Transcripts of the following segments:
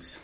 Помолимся.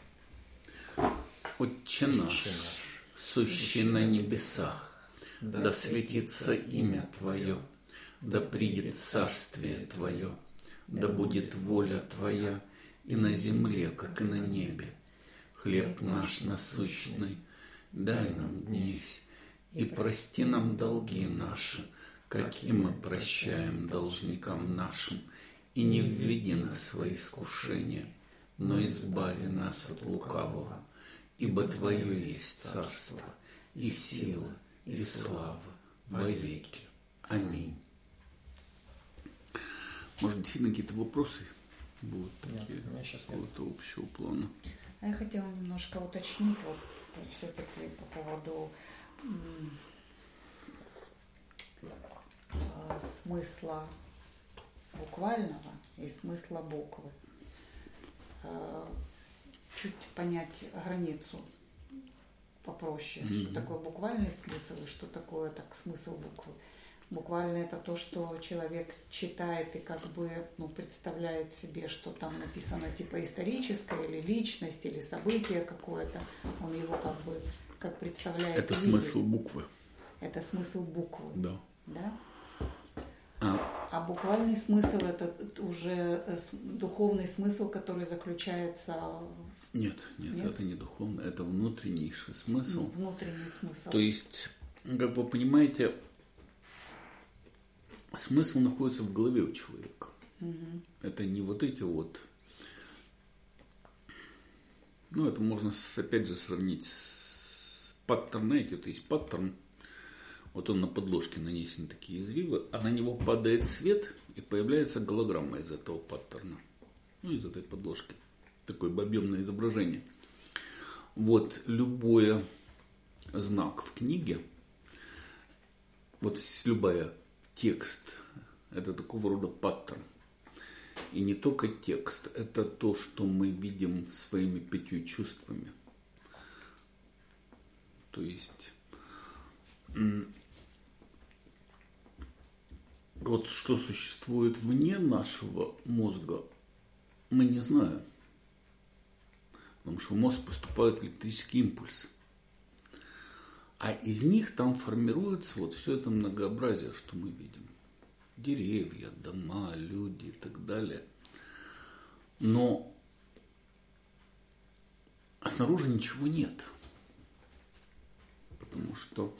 Отче наш, сущий на небесах, да светится имя Твое, да придет царствие Твое, да будет воля Твоя и на земле, как и на небе. Хлеб наш насущный дай нам днесь, и прости нам долги наши, как и мы прощаем должникам нашим, и не введи нас во искушение, но избави нас от лукавого, ибо Твое есть царство, и сила, и слава во веки. Аминь. Может, действительно какие-то вопросы будут такие, какого-то общего плана? А я хотела немножко уточнить, вот все-таки по поводу смысла буквального и смысла буквы. Чуть понять границу попроще. Что такое буквальный смысл и что такое так смысл буквы. Буквально это то, что человек читает и как бы представляет себе, что там написано типа историческое или личность, или событие какое-то. Он его как представляет. Это смысл буквы. Это смысл буквы. Да. Да? А буквальный смысл это уже духовный смысл, который заключается в... Нет, это не духовный, это внутреннейший смысл. Внутренний смысл. То есть, как вы понимаете, смысл находится в голове у человека. Угу. Это не вот эти вот... это можно опять же сравнить с паттерном. Знаете, вот есть паттерн. Вот он на подложке нанесен такие извивы, а на него падает свет, и появляется голограмма из этого паттерна. Из этой подложки. Такое объемное изображение. Вот любой знак в книге, вот любой текст, это такого рода паттерн. И не только текст, это то, что мы видим своими 5 чувствами. То есть... Вот что существует вне нашего мозга, мы не знаем. Потому что в мозг поступают электрические импульсы. А из них там формируется вот все это многообразие, что мы видим. Деревья, дома, люди и так далее. Но снаружи ничего нет. Потому что...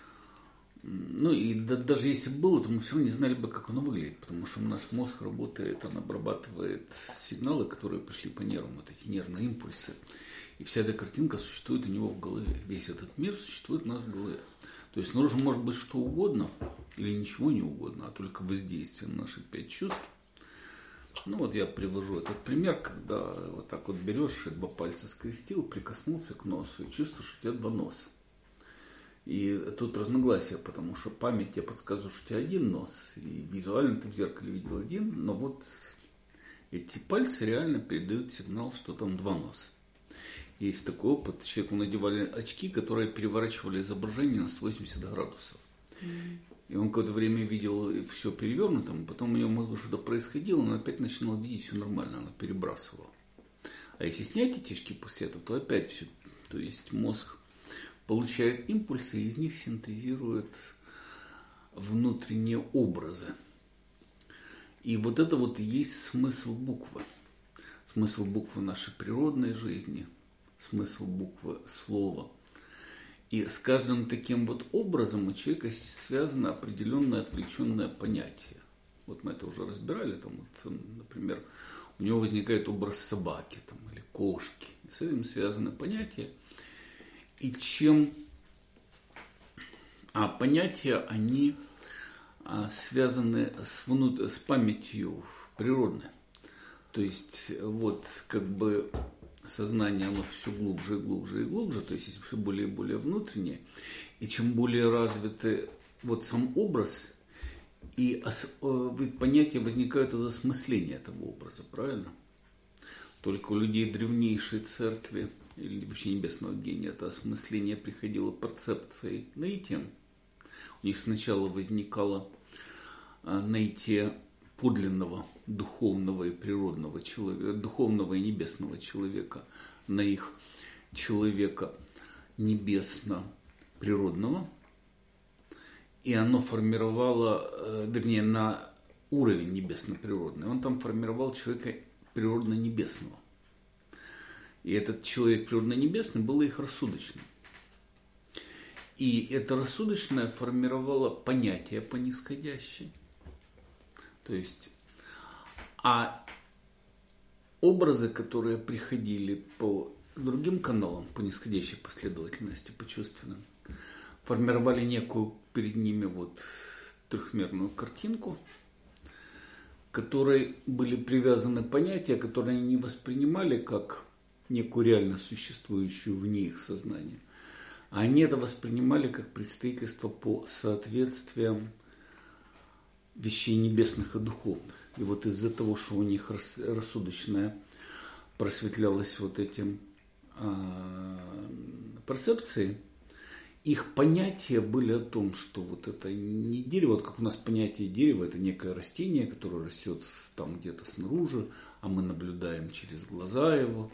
даже если было, то мы все равно не знали бы, как оно выглядит, потому что наш мозг работает, он обрабатывает сигналы, которые пришли по нервам, вот эти нервные импульсы. И вся эта картинка существует у него в голове. Весь этот мир существует у нас в голове. То есть снаружи может быть что угодно, или ничего не угодно, а только воздействие на наши 5 чувств. Я привожу этот пример, когда вот так вот берешь, 2 пальца скрестил, прикоснулся к носу и чувствуешь, что у тебя 2 носа. И тут разногласия, потому что память тебе подсказывает, что у тебя 1 нос, и визуально ты в зеркале видел 1, но вот эти пальцы реально передают сигнал, что там 2 носа. Есть такой опыт, человеку надевали очки, которые переворачивали изображение на 180 градусов. И он какое-то время видел все перевернутым, потом у него в мозгу что-то происходило, он опять начинал видеть все нормально, она перебрасывала. А если снять эти очки после этого, то опять все, то есть мозг получает импульсы, и из них синтезирует внутренние образы. И вот это вот и есть смысл буквы. Смысл буквы нашей природной жизни, смысл буквы слова. И с каждым таким вот образом у человека связано определенное отвлеченное понятие. Вот мы это уже разбирали, например, у него возникает образ собаки или кошки. И с этим связано понятие. И понятия, они связаны с памятью природной. То есть, сознание, оно все глубже и глубже и глубже, то есть, все более и более внутреннее. И чем более развитый сам образ, и понятия возникают из осмысления этого образа, правильно? Только у людей древнейшей церкви, или вообще небесного гения, это осмысление приходило перцепцией наитием. У них сначала возникало наитие подлинного духовного и природного человека, духовного и небесного человека на их человека небесно-природного. И оно формировало, вернее, на уровень небесно-природный. Он там формировал человека природно-небесного. И этот человек природно-небесный был их рассудочным. И это рассудочное формировало понятие по нисходящей. То есть, а образы, которые приходили по другим каналам, по нисходящей последовательности, по чувственным, формировали некую перед ними вот трехмерную картинку, к которой были привязаны понятия, которые они не воспринимали как некую реально существующую вне их сознания. А они это воспринимали как представительство по соответствиям вещей небесных и духовных. И вот из-за того, что у них рассудочное просветлялось вот этим перцепцией, их понятия были о том, что вот это не дерево, вот как у нас понятие дерева, это некое растение, которое растет там где-то снаружи, а мы наблюдаем через глаза его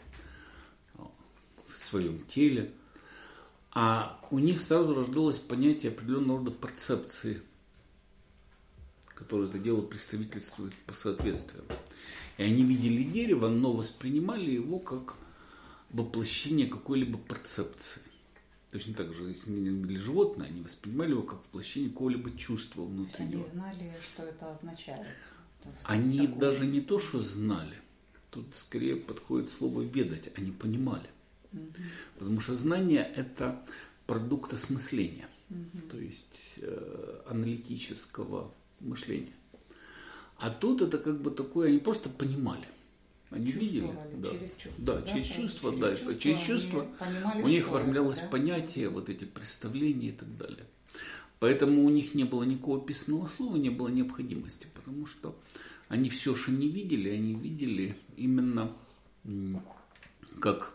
в своем теле. А у них сразу рождалось понятие определенного рода перцепции, которое это дело представительствует по соответствиям. И они видели дерево, но воспринимали его как воплощение какой-либо перцепции. Точно так же, если они видели животное, они воспринимали его как воплощение какого-либо чувства внутреннего. Они знали, что это означает. Они даже не то, что знали. Тут скорее подходит слово «ведать», они понимали. Потому что знание – это продукт осмысления, то есть аналитического мышления. А тут это как бы такое, они просто понимали. Они видели, через чувства. Да, через чувства, да, через чувства у них оформлялось понятие, вот эти представления и так далее. Поэтому у них не было никакого писанного слова, не было необходимости, потому что они все, что не видели, они видели именно как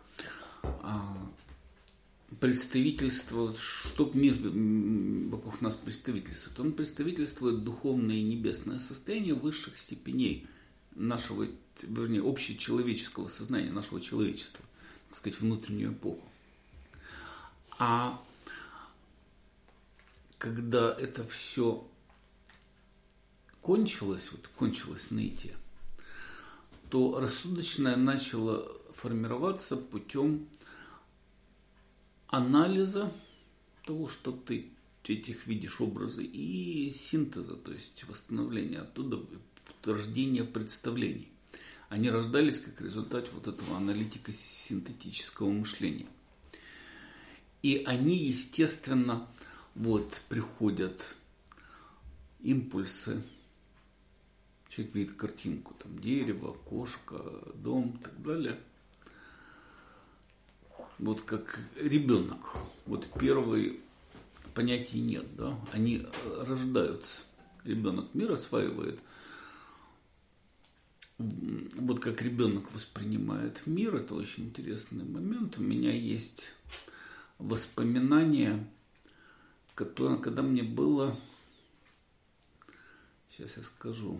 представительство, что мир вокруг нас представительствует. Он представительствует духовное и небесное состояние высших степеней нашего, вернее, общечеловеческого сознания, нашего человечества, так сказать, внутреннюю эпоху. А когда это все кончилось, вот кончилось нытье, то рассудочное начало формироваться путем анализа того, что ты этих видишь образы, и синтеза, то есть восстановления оттуда, рождения представлений. Они рождались как результат вот этого аналитико-синтетического мышления. И они, естественно, вот приходят импульсы. Человек видит картинку, там дерево, кошка, дом и так далее. Вот как ребенок. Вот первые понятий нет, да? Они рождаются. Ребенок мир осваивает. Вот как ребенок воспринимает мир, это очень интересный момент. У меня есть воспоминания, когда мне было, сейчас я скажу,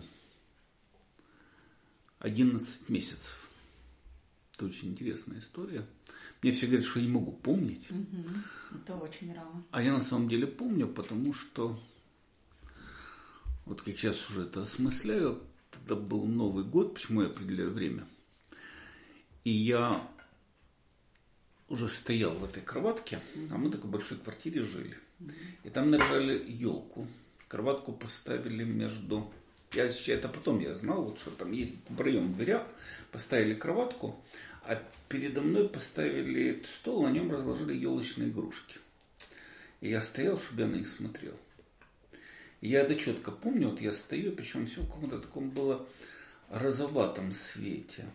11 месяцев. Это очень интересная история. Мне все говорят, что я не могу помнить. Это очень рано. А я на самом деле помню, потому что, вот как сейчас уже это осмысляю, тогда был Новый год, почему я определяю время. И я уже стоял в этой кроватке, а мы в такой большой квартире жили. И там наряжали елку. Кроватку поставили между... Это потом я знал, вот, что там есть проем в дверях. Поставили кроватку, а передо мной поставили стол, на нем разложили елочные игрушки. И я стоял, чтобы я на них смотрел. И я это четко помню, вот я стою, причем все в каком-то таком было розоватом свете.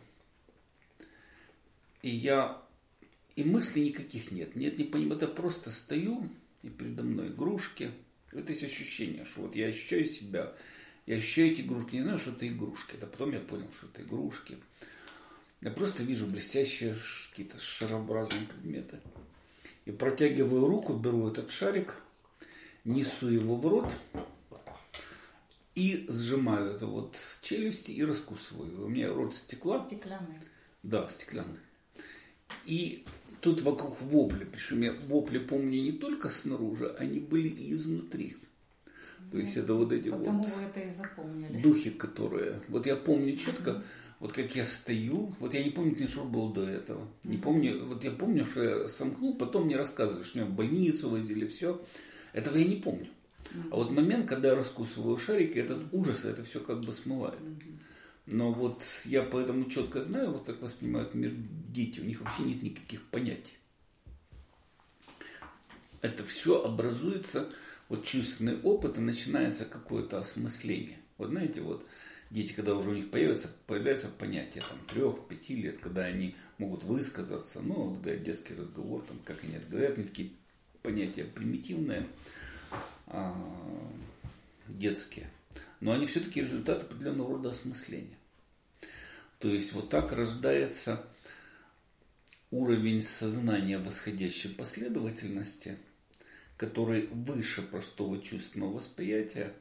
И мыслей никаких нет. Нет, не понимаю, я просто стою, и передо мной игрушки. И вот есть ощущение, что вот я ощущаю себя, я ощущаю эти игрушки, не знаю, что это игрушки. Да потом я понял, что это игрушки. Я просто вижу блестящие какие-то шарообразные предметы. И протягиваю руку, беру этот шарик, несу его в рот и сжимаю это вот челюсти и раскусываю. У меня рот стекла. Стеклянный. Да, стеклянный. И тут вокруг вопли. Причем я вопли помню не только снаружи, они были и изнутри. То есть это вот эти потому вот вы это и запомнили. духи, которые... Вот я помню четко, вот как я стою, вот я не помню, что было до этого. Не помню, вот я помню, что я сомкнул, потом мне рассказывали, что меня в больницу возили, все. Этого я не помню. А вот момент, когда я раскусываю шарики, этот ужас, это все как бы смывает. Но вот я поэтому четко знаю, вот как воспринимают мир дети. У них вообще нет никаких понятий. Это все образуется, вот чувственный опыт, и начинается какое-то осмысление. Вот знаете, вот дети, когда уже у них появляются понятия там, 3-5 лет, когда они могут высказаться, ну, вот говорят детский разговор, там, как они это говорят, они такие понятия примитивные, детские. Но они все-таки результат определенного рода осмысления. То есть вот так рождается уровень сознания восходящей последовательности, который выше простого чувственного восприятия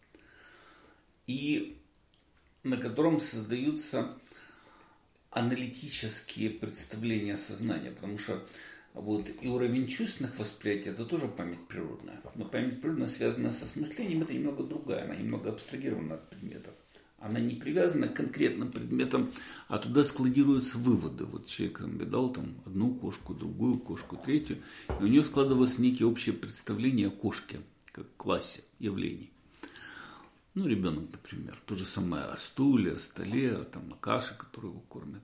и на котором создаются аналитические представления сознания. Потому что вот и уровень чувственных восприятий – это тоже память природная. Но память природная, связанная с осмыслением, это немного другая, она немного абстрагирована от предметов. Она не привязана к конкретным предметам, а туда складируются выводы. Вот человек там видал там, одну кошку, другую кошку, третью, и у него складываются некие общие представления о кошке, как классе явлений. Ну, ребенок, например, то же самое о стуле, о столе, там, о каше, которую его кормят.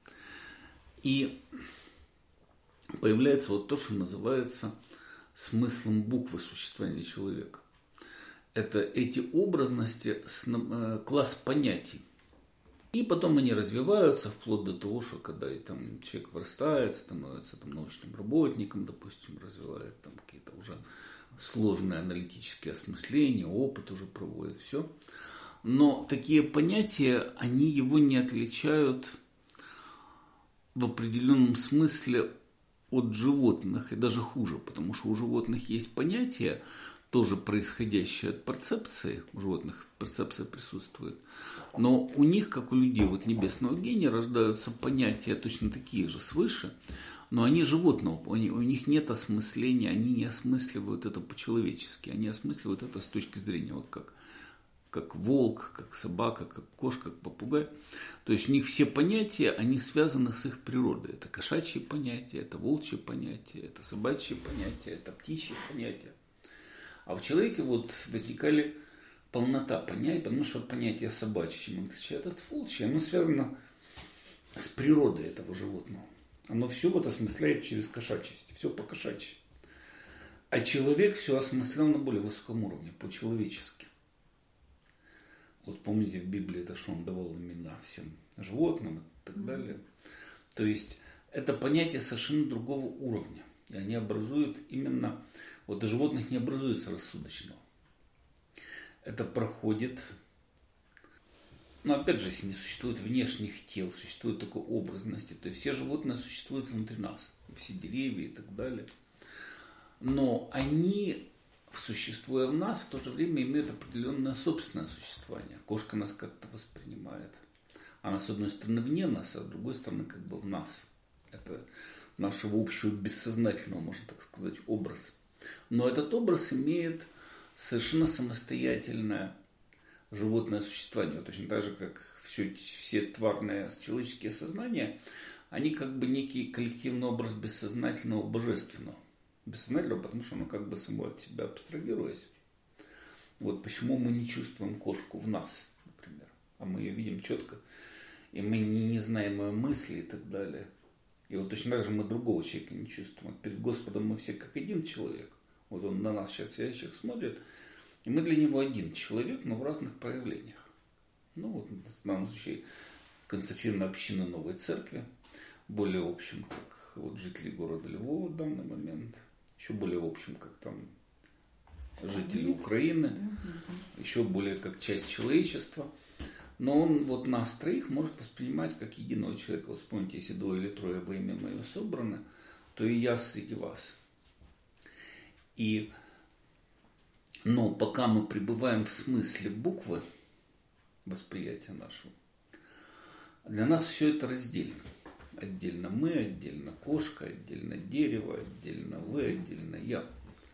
И появляется вот то, что называется смыслом буквы существования человека. Это эти образности, класс понятий. И потом они развиваются вплоть до того, что когда там, человек вырастает, становится там, научным работником, допустим, развивает там какие-то уже сложные аналитические осмысления, опыт уже проводит, все. Но такие понятия, они его не отличают в определенном смысле от животных, и даже хуже, потому что у животных есть понятия, тоже происходящие от перцепции, у животных перцепция присутствует, но у них, как у людей вот небесного гения, рождаются понятия точно такие же свыше, но они животного, у них нет осмысления, они не осмысливают это по-человечески, они осмысливают это с точки зрения, вот как волк, как собака, как кошка, как попугай. То есть у них все понятия, они связаны с их природой. Это кошачьи понятия, это волчьи понятия, это собачьи понятия, это птичьи понятия. А в человеке вот возникали полнота понятий, потому что понятие собачье, чем отличает от волчьего, оно связано с природой этого животного. Оно все вот осмысляет через кошачьесть, все по-кошачьи. А человек все осмыслял на более высоком уровне, по-человечески. Вот помните, в Библии это что он давал имена всем животным и так далее. То есть это понятие совершенно другого уровня. И они образуют именно... Вот у животных не образуется рассудочного. Это проходит... Но опять же, если не существует внешних тел, существует только образности, то есть все животные существуют внутри нас. Все деревья и так далее. Но они... существуя в нас, в то же время имеют определенное собственное существование. Кошка нас как-то воспринимает. Она, с одной стороны, вне нас, а с другой стороны, как бы в нас. Это нашего общего бессознательного, можно так сказать, образ. Но этот образ имеет совершенно самостоятельное животное существование. Точно так же, как все тварные человеческие сознания, они как бы некий коллективный образ бессознательного божественного. Бессознательного, потому что оно как бы само от себя абстрагируясь. Вот почему мы не чувствуем кошку в нас, например. А мы ее видим четко. И мы не знаем ее мысли и так далее. И вот точно так же мы другого человека не чувствуем. Вот перед Господом мы все как один человек. Вот он на нас сейчас сидящих смотрит. И мы для него один человек, но в разных проявлениях. Ну вот в данном случае констатирована община Новой Церкви. Более общем, как вот жители города Львова в данный момент. Еще более в общем, как там жители Украины, еще более как часть человечества. Но он вот нас троих может воспринимать как единого человека. Вот вспомните, если 2 или 3 во имя мое собраны, то и я среди вас. И Но пока мы пребываем в смысле буквы восприятия нашего, для нас все это раздельно. Отдельно мы, отдельно кошка, отдельно дерево, отдельно вы, отдельно я.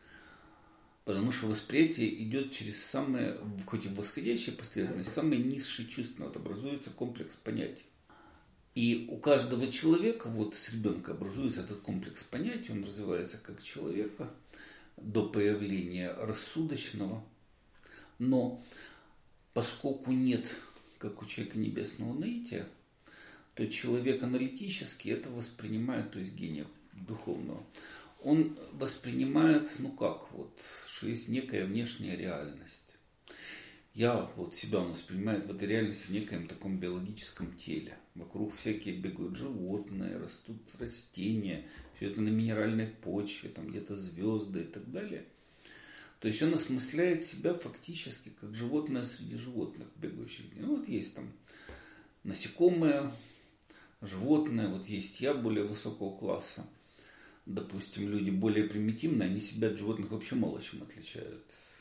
Потому что восприятие идет через самые, хоть и восходящие последовательности, самые низшие чувства. Вот образуется комплекс понятий. И у каждого человека, вот с ребенка образуется этот комплекс понятий, он развивается как человека до появления рассудочного. Но поскольку нет, как у человека небесного наития, то человек аналитически это воспринимает, то есть гения духовного, он воспринимает, что есть некая внешняя реальность. Я себя он воспринимает в этой реальности в некоем таком биологическом теле. Вокруг всякие бегают животные, растут растения, все это на минеральной почве, там где-то звезды и так далее. То есть он осмысляет себя фактически как животное среди животных, бегающих. Есть там насекомые, животные, есть я более высокого класса. Допустим, люди более примитивные, они себя от животных вообще мало чем отличают.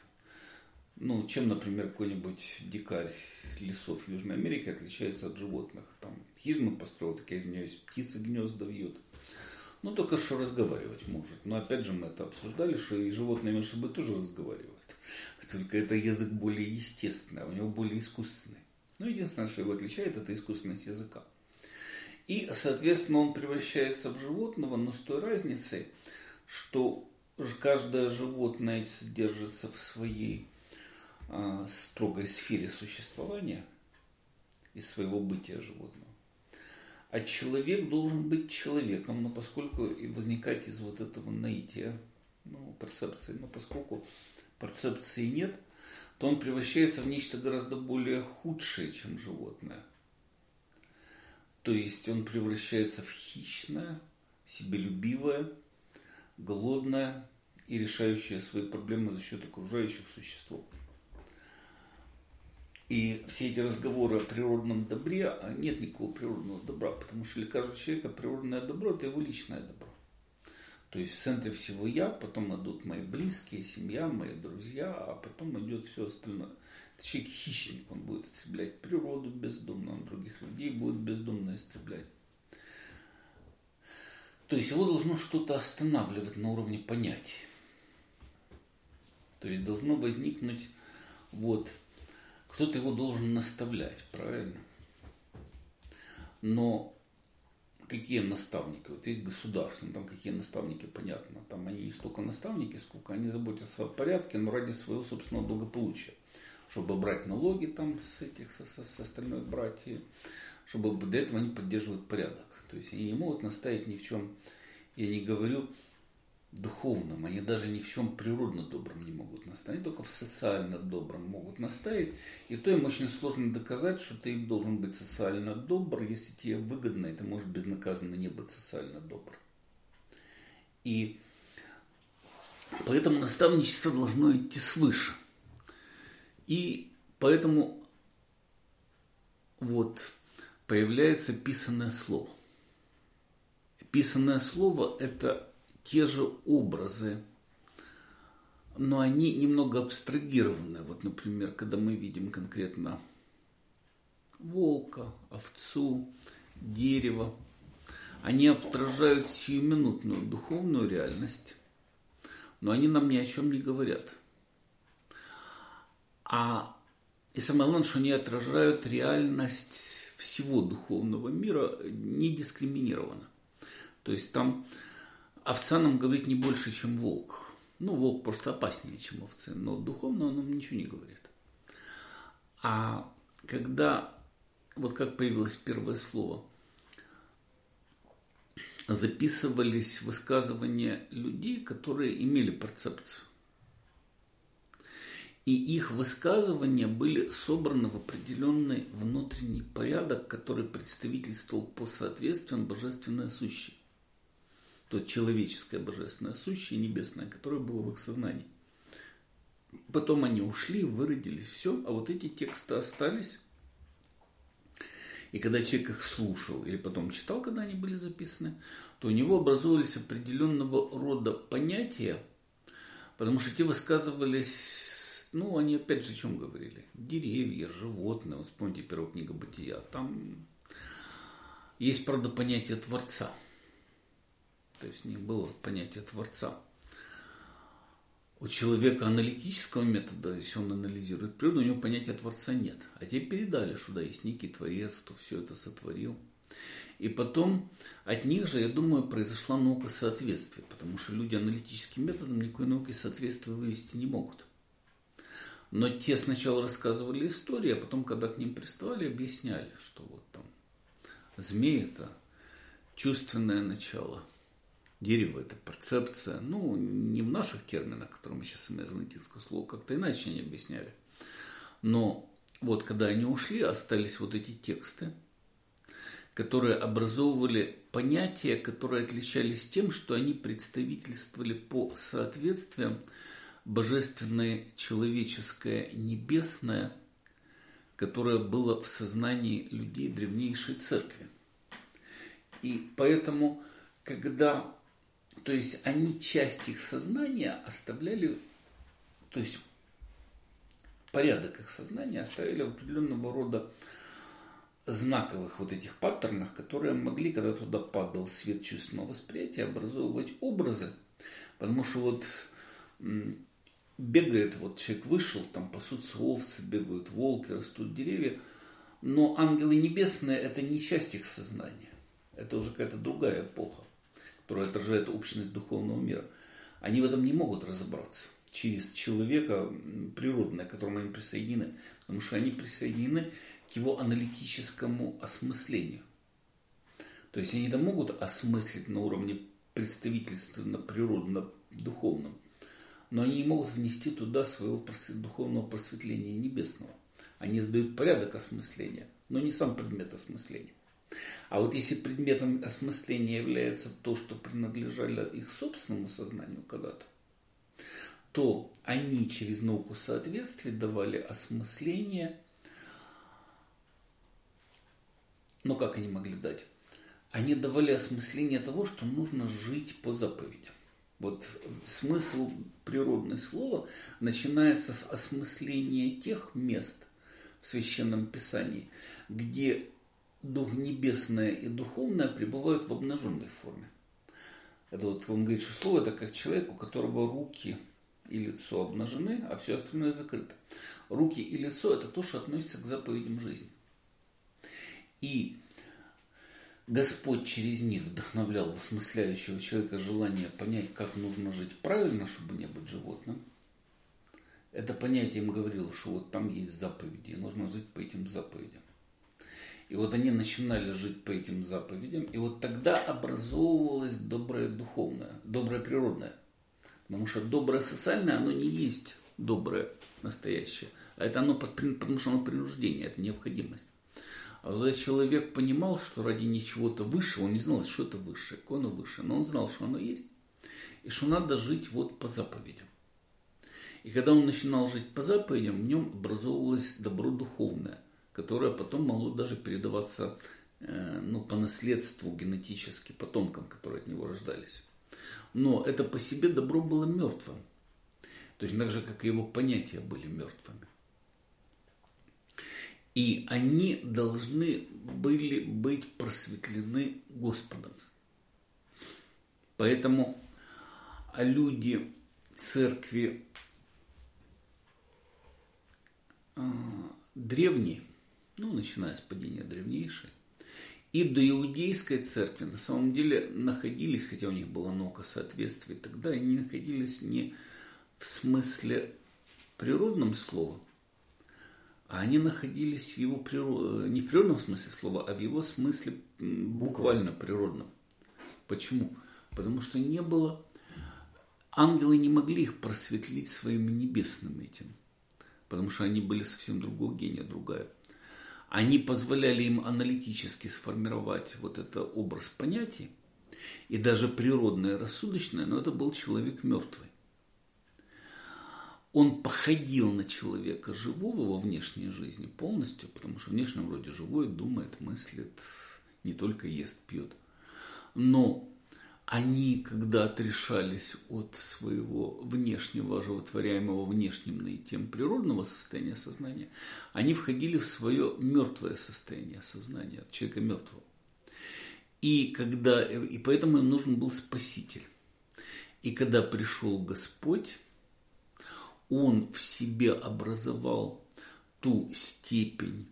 Чем, например, какой-нибудь дикарь лесов Южной Америки отличается от животных. Там хижину построил, так я извиняюсь, птицы гнезда вьют. Только что разговаривать может. Но опять же мы это обсуждали, что и животные между собой тоже разговаривают. Только это язык более естественный, а у него более искусственный. Единственное, что его отличает, это искусственность языка. И, соответственно, он превращается в животного, но с той разницей, что каждое животное содержится в своей строгой сфере существования и своего бытия животного. А человек должен быть человеком, но поскольку и возникать из этого наития, перцепции, но поскольку перцепции нет, то он превращается в нечто гораздо более худшее, чем животное. То есть он превращается в хищное, себелюбивое, голодное и решающее свои проблемы за счет окружающих существ. И все эти разговоры о природном добре, нет никакого природного добра, потому что для каждого человека природное добро – это его личное добро. То есть в центре всего я, потом идут мои близкие, семья, мои друзья, а потом идет все остальное. Это человек хищник, он будет истреблять природу бездумно, он других людей будет бездумно истреблять. То есть его должно что-то останавливать на уровне понятий. То есть должно возникнуть кто-то его должен наставлять, правильно? Но какие наставники? Есть государство, там какие наставники, понятно. Там они не столько наставники, сколько они заботятся о порядке, но ради своего собственного благополучия. Чтобы брать налоги там с остальной братьей, чтобы до этого они поддерживают порядок. То есть они не могут наставить ни в чем, я не говорю духовном, они даже ни в чем природно добром не могут наставить, только в социально добром могут наставить. И то им очень сложно доказать, что ты должен быть социально добр, если тебе выгодно, и ты можешь безнаказанно не быть социально добр. И поэтому наставничество должно идти свыше. И поэтому появляется писанное слово. Писанное слово – это те же образы, но они немного абстрагированы. Например, когда мы видим конкретно волка, овцу, дерево, они отражают сиюминутную духовную реальность, но они нам ни о чем не говорят. И самое главное, что они отражают реальность всего духовного мира не дискриминированно. То есть там овца нам говорит не больше, чем волк. Волк просто опаснее, чем овцы, но духовно он нам ничего не говорит. А когда, как появилось первое слово, записывались высказывания людей, которые имели перцепцию. И их высказывания были собраны в определенный внутренний порядок, который представительствовал по соответствию божественное сущее. То человеческое божественное сущее, небесное, которое было в их сознании. Потом они ушли, выродились, все, а эти тексты остались. И когда человек их слушал или потом читал, когда они были записаны, то у него образовывались определенного рода понятия, потому что те высказывались они опять же о чем говорили? Деревья, животные. Вот вспомните первая книга Бытия. Там есть, правда, понятие Творца. То есть не было понятия Творца. У человека аналитического метода, если он анализирует природу, у него понятия Творца нет. А тебе передали, что да, есть некий Творец, кто все это сотворил. И потом от них же, я думаю, произошла наука соответствия, потому что люди аналитическим методом никакой науки соответствия вывести не могут. Но те сначала рассказывали истории, а потом, когда к ним приставали, объясняли, что вот там змей – это чувственное начало, дерево – это перцепция. Не в наших терминах, которые мы сейчас имеем аналитическое слово, как-то иначе они объясняли. Но вот когда они ушли, остались вот эти тексты, которые образовывали понятия, которые отличались тем, что они представительствовали по соответствиям божественное, человеческое, небесное, которое было в сознании людей древнейшей церкви. И поэтому, то есть они часть их сознания оставляли, то есть порядок их сознания оставляли в определенного рода знаковых вот этих паттернах, которые могли, когда туда падал свет чувственного восприятия, образовывать образы. Потому что вот бегает, вот человек вышел, там пасутся овцы, бегают волки, растут деревья, но ангелы небесные – это не часть их сознания. Это уже какая-то другая эпоха, которая отражает общность духовного мира. Они в этом не могут разобраться через человека природное, к которому они присоединены, потому что они присоединены к его аналитическому осмыслению. То есть они это могут осмыслить на уровне представительственно-природно-духовном, но они не могут внести туда своего духовного просветления небесного. Они сдают порядок осмысления, но не сам предмет осмысления. А вот если предметом осмысления является то, что принадлежало их собственному сознанию когда-то, то они через науку соответствия давали осмысление. Но как они могли дать? Они давали осмысление того, что нужно жить по заповедям. Вот смысл природного слова начинается с осмысления тех мест в Священном Писании, где Дух Небесное и Духовное пребывают в обнаженной форме. Это вот он говорит, что слово это как человек, у которого руки и лицо обнажены, а все остальное закрыто. Руки и лицо это то, что относится к заповедям жизни. И Господь через них вдохновлял осмысляющего человека желание понять, как нужно жить правильно, чтобы не быть животным. Это понятие им говорило, что вот там есть заповеди, и нужно жить по этим заповедям. И вот они начинали жить по этим заповедям, и вот тогда образовывалось доброе духовное, доброе природное. Потому что доброе социальное, оно не есть доброе настоящее, а это оно, потому что оно принуждение, это необходимость. А когда человек понимал, что ради ничего-то высшего, он не знал, что это высшее, какое оно высшее, но он знал, что оно есть, и что надо жить вот по заповедям. И когда он начинал жить по заповедям, в нем образовывалось добро духовное, которое потом могло даже передаваться по наследству генетически потомкам, которые от него рождались. Но это по себе добро было мертвым, точно так же, как и его понятия были мертвыми. И они должны были быть просветлены Господом. Поэтому люди церкви древней, начиная с падения древнейшей, и до иудейской церкви на самом деле находились, хотя у них была наука соответствия, тогда они находились не в смысле природном слова, а они находились в его не в природном смысле слова, а в его смысле буквально природном. Почему? Потому что не было, ангелы не могли их просветлить своими небесным этим, потому что они были совсем другого гения, другая. Они позволяли им аналитически сформировать вот этот образ понятий, и даже природное, рассудочное, но это был человек мертвый. Он походил на человека живого во внешней жизни полностью, потому что внешне вроде живой, думает, мыслит, не только ест, пьет. Но они, когда отрешались от своего внешнего, оживотворяемого внешним наитием природного состояния сознания, они входили в свое мертвое состояние сознания, человека мертвого. И поэтому им нужен был Спаситель. И когда пришел Господь, Он в себе образовал ту степень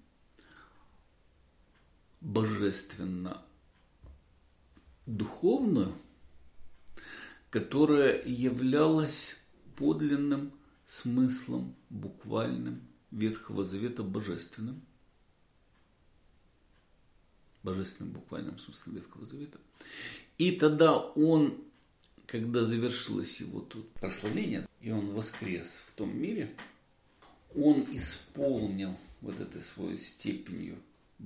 божественно-духовную, которая являлась подлинным смыслом буквальным Ветхого Завета божественным. Божественным буквальным смыслом Ветхого Завета. И тогда он, когда завершилось его тут прославление, и он воскрес в том мире, он исполнил вот этой своей степенью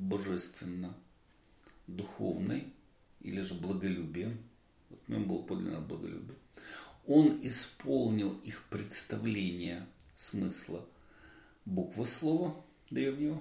божественно-духовной, или же благолюбием, вот в нем было подлинное благолюбие, он исполнил их представление смысла буквы слова древнего,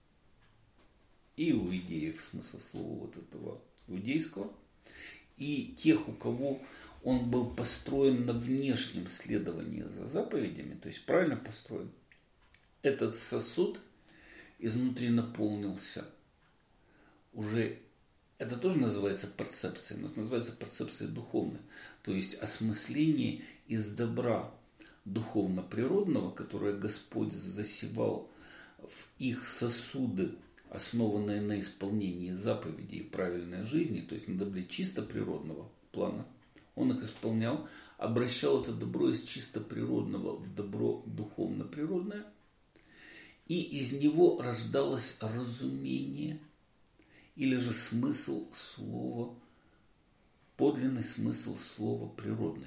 и у иудеев смысл слова вот этого иудейского, и тех, у кого он был построен на внешнем следовании за заповедями, то есть правильно построен, этот сосуд изнутри наполнился уже, это тоже называется перцепцией, но это называется перцепцией духовной, то есть осмысление из добра духовно-природного, которое Господь засевал в их сосуды, основанные на исполнении заповедей и правильной жизни, то есть на добре чисто природного плана, он их исполнял, обращал это добро из чисто природного в добро духовно-природное, и из него рождалось разумение или же смысл слова, подлинный смысл слова природный.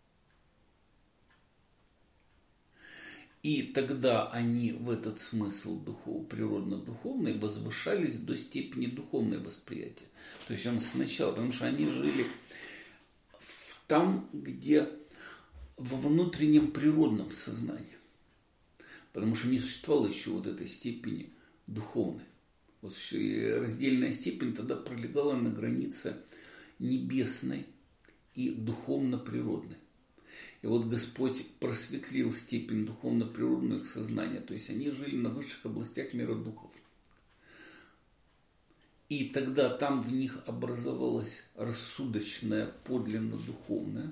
И тогда они в этот смысл природно-духовный возвышались до степени духовного восприятия. То есть он сначала, потому что они жили там, где во внутреннем природном сознании. Потому что не существовало еще вот этой степени духовной. Вот раздельная степень тогда пролегала на границе небесной и духовно-природной. И вот Господь просветлил степень духовно-природного их сознания. То есть они жили на высших областях мира духов. И тогда там в них образовалось рассудочное подлинно-духовное.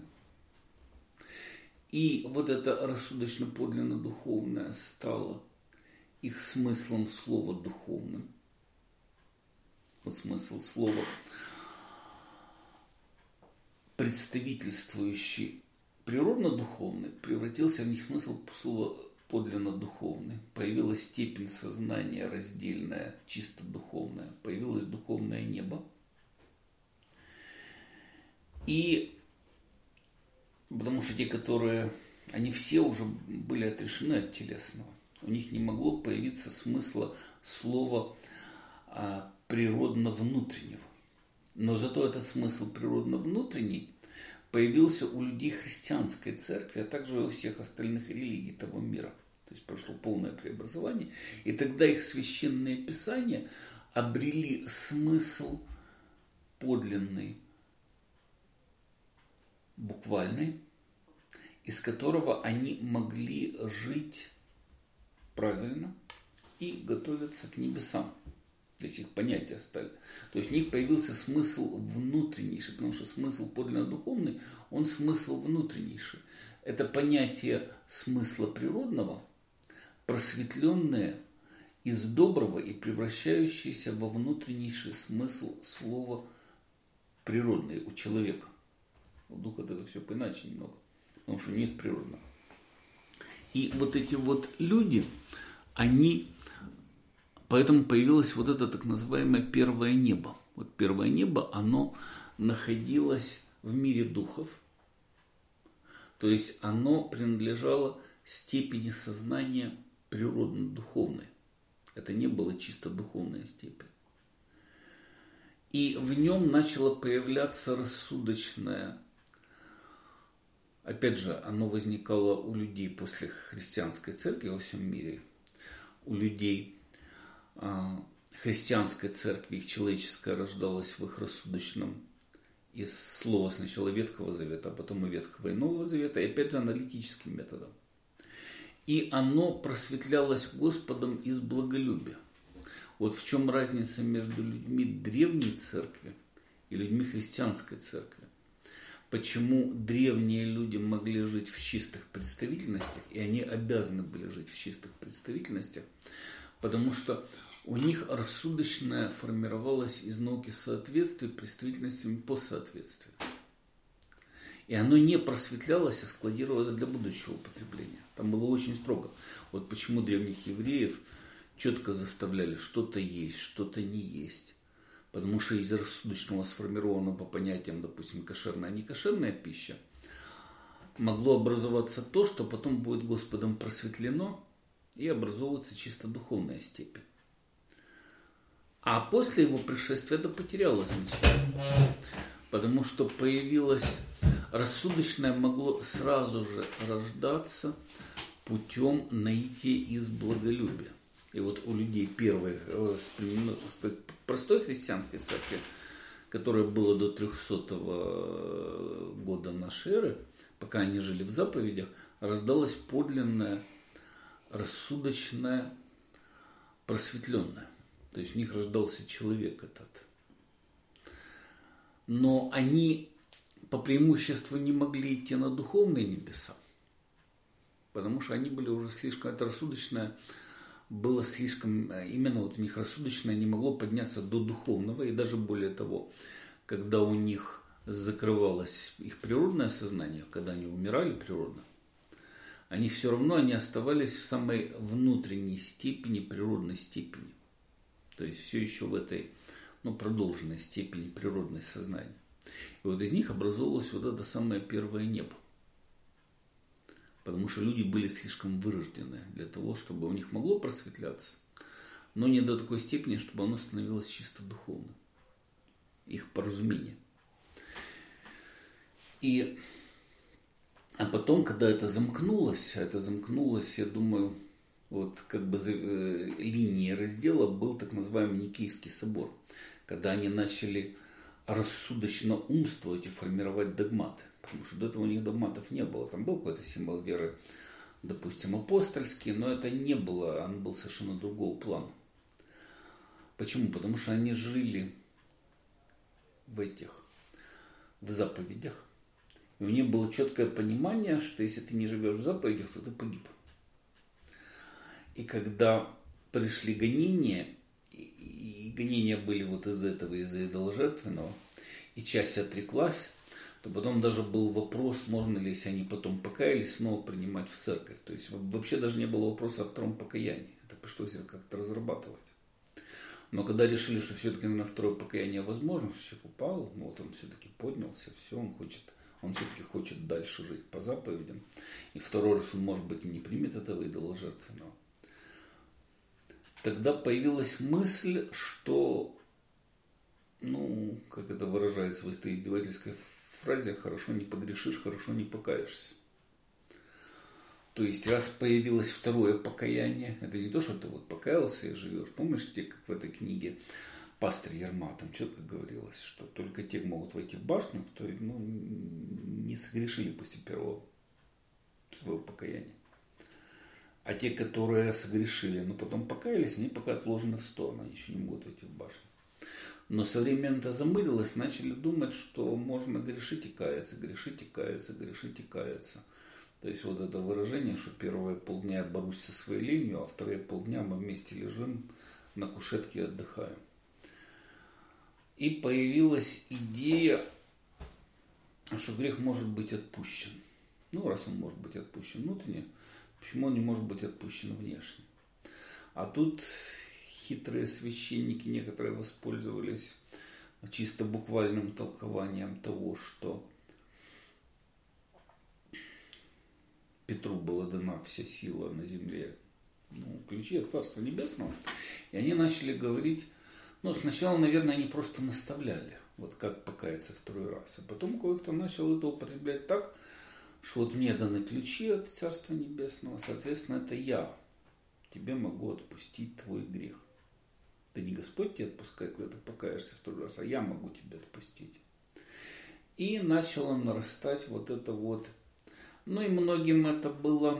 И вот это рассудочно-подлинно-духовное стало их смыслом слова духовным. Вот смысл слова, представительствующий природно-духовный, превратился в них смысл слова подлинно-духовный. Появилась степень сознания раздельная, чисто духовная. Появилось духовное небо. И потому что те, которые, они все уже были отрешены от телесного. У них не могло появиться смысла слова природно-внутреннего. Но зато этот смысл природно-внутренний появился у людей христианской церкви, а также у всех остальных религий того мира. То есть прошло полное преобразование. И тогда их священные писания обрели смысл подлинный, буквальный, из которого они могли жить правильно и готовиться к небесам. То есть их понятия стали. То есть в них появился смысл внутреннейший, потому что смысл подлинно духовный, он смысл внутреннейший. Это понятие смысла природного, просветленное из доброго и превращающееся во внутреннейший смысл слова природный у человека. У духа это все поиначе немного, потому что нет природного. И вот эти вот люди, они... Поэтому появилось вот это так называемое первое небо. Вот первое небо, оно находилось в мире духов. То есть оно принадлежало степени сознания природно-духовной. Это не было чисто духовная степень. И в нем начало появляться рассудочное. Опять же, оно возникало у людей после христианской церкви во всем мире. У людей христианской церкви, их человеческое рождалось в их рассудочном из слова сначала Ветхого Завета, а потом и Ветхого и Нового Завета, и опять же аналитическим методом. И оно просветлялось Господом из благолюбия. Вот в чем разница между людьми древней церкви и людьми христианской церкви. Почему древние люди могли жить в чистых представительностях, и они обязаны были жить в чистых представительностях, потому что у них рассудочное формировалось из науки соответствия представительностями по соответствию. И оно не просветлялось, а складировалось для будущего употребления. Там было очень строго. Вот почему древних евреев четко заставляли что-то есть, что-то не есть. Потому что из рассудочного сформированного по понятиям, допустим, кошерная, не кошерная пища, могло образоваться то, что потом будет Господом просветлено, и образовываться чисто духовная степень. А после его пришествия это потеряло значение. Потому что появилось рассудочное, могло сразу же рождаться путем наития из благолюбия. И вот у людей первой, простой христианской церкви, которая была до 300 года нашей эры, пока они жили в заповедях, рождалась подлинная, рассудочная, просветленная. То есть в них рождался человек этот. Но они по преимуществу не могли идти на духовные небеса, потому что они были уже слишком, это рассудочное было слишком, именно вот у них рассудочное не могло подняться до духовного, и даже более того, когда у них закрывалось их природное сознание, когда они умирали природно, они все равно они оставались в самой внутренней степени, природной степени. То есть все еще в этой продолженной степени природное сознание. И вот из них образовалось вот это самое первое небо. Потому что люди были слишком вырождены для того, чтобы у них могло просветляться, но не до такой степени, чтобы оно становилось чисто духовным. Их поразумение. А потом, когда это замкнулось, я думаю, вот как бы линией раздела был так называемый Никейский собор, когда они начали рассудочно умствовать и формировать догматы. Потому что до этого у них догматов не было. Там был какой-то символ веры, допустим, апостольский, но это не было, он был совершенно другого плана. Почему? Потому что они жили в заповедях. И у них было четкое понимание, что если ты не живешь в заповедях, то ты погиб. И когда пришли гонения, и гонения были вот из этого, из-за идоложертвенного, и часть отреклась, то потом даже был вопрос, можно ли, если они потом покаялись, снова принимать в церковь. То есть вообще даже не было вопроса о втором покаянии. Это пришлось как-то разрабатывать. Но когда решили, что все-таки, наверное, второе покаяние возможно, что человек упал, вот он все-таки поднялся, все, он все-таки хочет дальше жить по заповедям. И второй раз он, может быть, и не примет этого идоложертвенного. Тогда появилась мысль, что, как это выражается в этой издевательской фразе, хорошо не погрешишь, хорошо не покаешься. То есть, раз появилось второе покаяние, это не то, что ты вот покаялся и живешь. Помнишь, как в этой книге пастырь Ерма, там четко говорилось, что только те могут войти в башню, кто не согрешили после первого своего покаяния. А те, которые согрешили, но потом покаялись, они пока отложены в сторону, они еще не могут войти в башню. Но со временем это замылилось, начали думать, что можно грешить и каяться, грешить и каяться, грешить и каяться. То есть вот это выражение, что первые полдня я борюсь со своей ленью, а вторые полдня мы вместе лежим на кушетке и отдыхаем. И появилась идея, что грех может быть отпущен. Раз он может быть отпущен внутренне, почему он не может быть отпущен внешне? А тут хитрые священники некоторые воспользовались чисто буквальным толкованием того, что Петру была дана вся сила на земле, ключи от Царства Небесного. И они начали говорить, сначала, наверное, они просто наставляли, вот как покаяться второй раз. А потом кое-кто начал это употреблять так, что вот мне даны ключи от Царства Небесного, соответственно, это я тебе могу отпустить твой грех. Да не Господь тебя отпускает, когда ты покаешься второй раз, а я могу тебя отпустить. И начало нарастать вот это вот. Ну и многим это было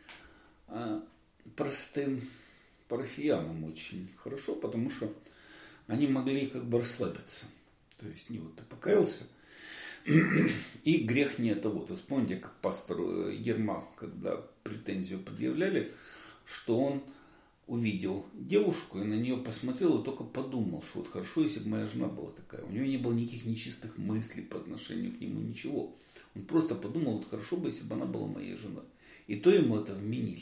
простым парафиянам очень хорошо, потому что они могли как бы расслабиться. То есть, не вот ты покаялся, и грех не это вот. Вспомните, как пастору Ерма, когда претензию предъявляли, что он увидел девушку и на нее посмотрел и только подумал, что вот хорошо, если бы моя жена была такая. У него не было никаких нечистых мыслей по отношению к нему, ничего. Он просто подумал, вот хорошо бы, если бы она была моей женой. И то ему это вменили.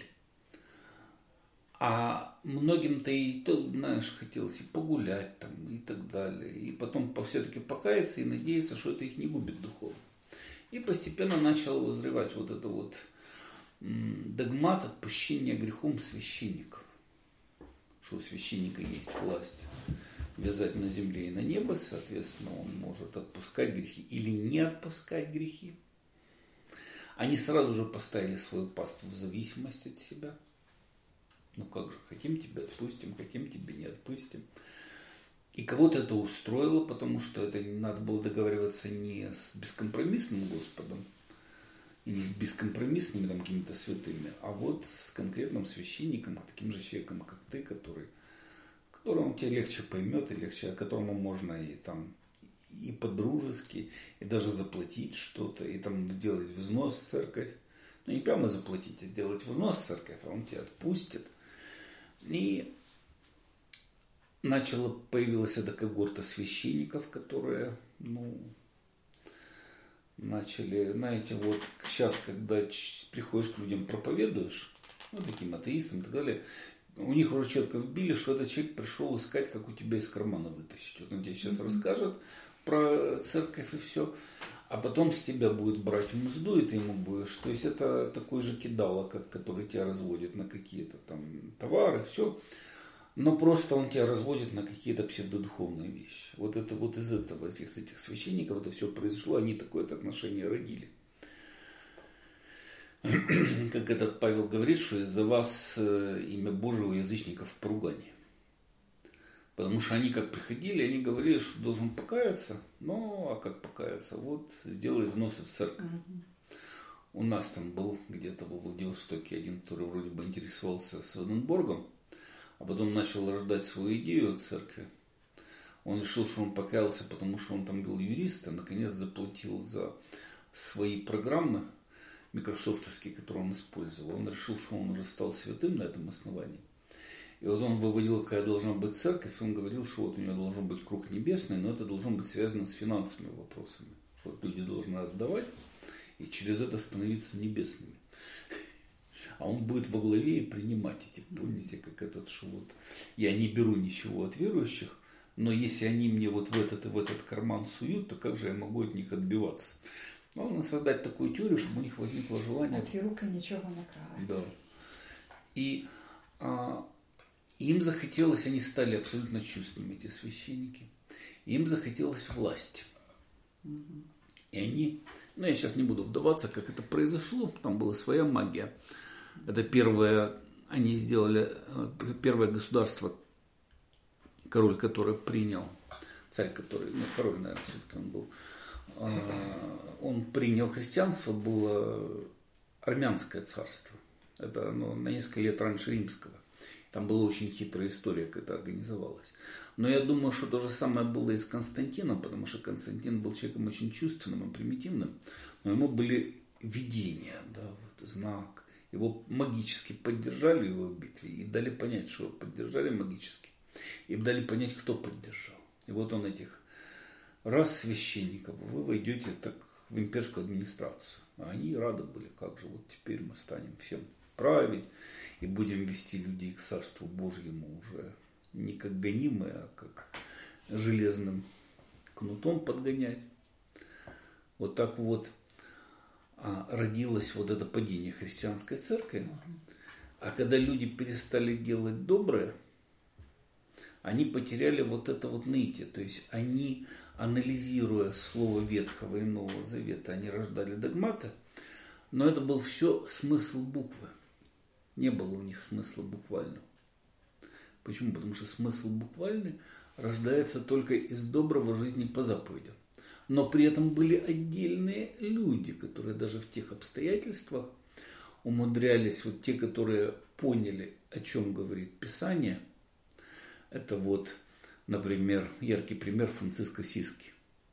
А многим-то и то, знаешь, хотелось и погулять там, и так далее. И потом все-таки покаяться и надеяться, что это их не губит духовно. И постепенно начало вызревать вот это вот догмат отпущения грехом священников. Что у священника есть власть вязать на земле и на небо, соответственно, он может отпускать грехи или не отпускать грехи. Они сразу же поставили свою паству в зависимость от себя. Ну как же, хотим тебя отпустим, хотим тебя не отпустим. И кого-то это устроило, потому что это надо было договариваться не с бескомпромиссным Господом, и не с бескомпромиссными там какими-то святыми, а вот с конкретным священником, таким же человеком, как ты, которому тебя легче поймет, и легче, которому можно и там и по-дружески, и даже заплатить что-то, и там сделать взнос в церковь. Ну не прямо заплатить, а сделать взнос в церковь, а он тебя отпустит. И появилась эта когорта священников, которые, начали, знаете, вот сейчас, когда приходишь к людям, проповедуешь, таким атеистам и так далее, у них уже четко вбили, что этот человек пришел искать, как у тебя из кармана вытащить. Вот он тебе сейчас расскажет про церковь и все, а потом с тебя будет брать мзду, и ты ему будешь. То есть это такой же кидало, который тебя разводит на какие-то там товары, все. Но просто он тебя разводит на какие-то псевдодуховные вещи. Вот это вот из этого, с этих священников это все произошло, они такое-то отношение родили. Как этот Павел говорит, что из-за вас имя Божие у язычников в поругании. Потому что они как приходили, они говорили, что должен покаяться. Ну, а как покаяться? Вот, сделай взносы в церковь. У нас там был где-то во Владивостоке один, который вроде бы интересовался Сведенборгом, а потом начал рождать свою идею о церкви. Он решил, что он покаялся, потому что он там был юрист, и наконец заплатил за свои программы микрософтовские, которые он использовал. Он решил, что он уже стал святым на этом основании. И вот он выводил, какая должна быть церковь, и он говорил, что вот у него должен быть круг небесный, но это должно быть связано с финансовыми вопросами. Вот люди должны отдавать и через это становиться небесными. А он будет во главе и принимать эти, помните, как этот, что вот я не беру ничего от верующих, но если они мне вот в этот карман суют, то как же я могу от них отбиваться? Нужно создать такую теорию, чтобы у них возникло желание... От руки ничего не крали. Да. И им захотелось, они стали абсолютно чувственными, эти священники. Им захотелось власти. И они... я сейчас не буду вдаваться, как это произошло, там была своя магия. Это первое, они сделали, первое государство, король, который принял, царь, который, король, наверное, все-таки он был, он принял христианство, было армянское царство. Это на несколько лет раньше римского. Там была очень хитрая история, как это организовалось. Но я думаю, что то же самое было и с Константином, потому что Константин был человеком очень чувственным и примитивным, но ему были видения, знак. Его магически поддержали его в битве и дали понять, что его поддержали магически. И дали понять, кто поддержал. И вот он этих раз священников, вы войдете так в имперскую администрацию. А они рады были, как же вот теперь мы станем всем править и будем вести людей к Царству Божьему уже не как гонимые, а как железным кнутом подгонять. Вот так вот родилось вот это падение христианской церкви. А когда люди перестали делать доброе, они потеряли вот это вот нытье. То есть они, анализируя слово Ветхого и Нового Завета, они рождали догматы, но это был все смысл буквы. Не было у них смысла буквального. Почему? Потому что смысл буквальный рождается только из доброго жизни по заповедям. Но при этом были отдельные люди, которые даже в тех обстоятельствах умудрялись, вот те, которые поняли, о чем говорит Писание. Это вот, например, яркий пример Франциск Ассизский.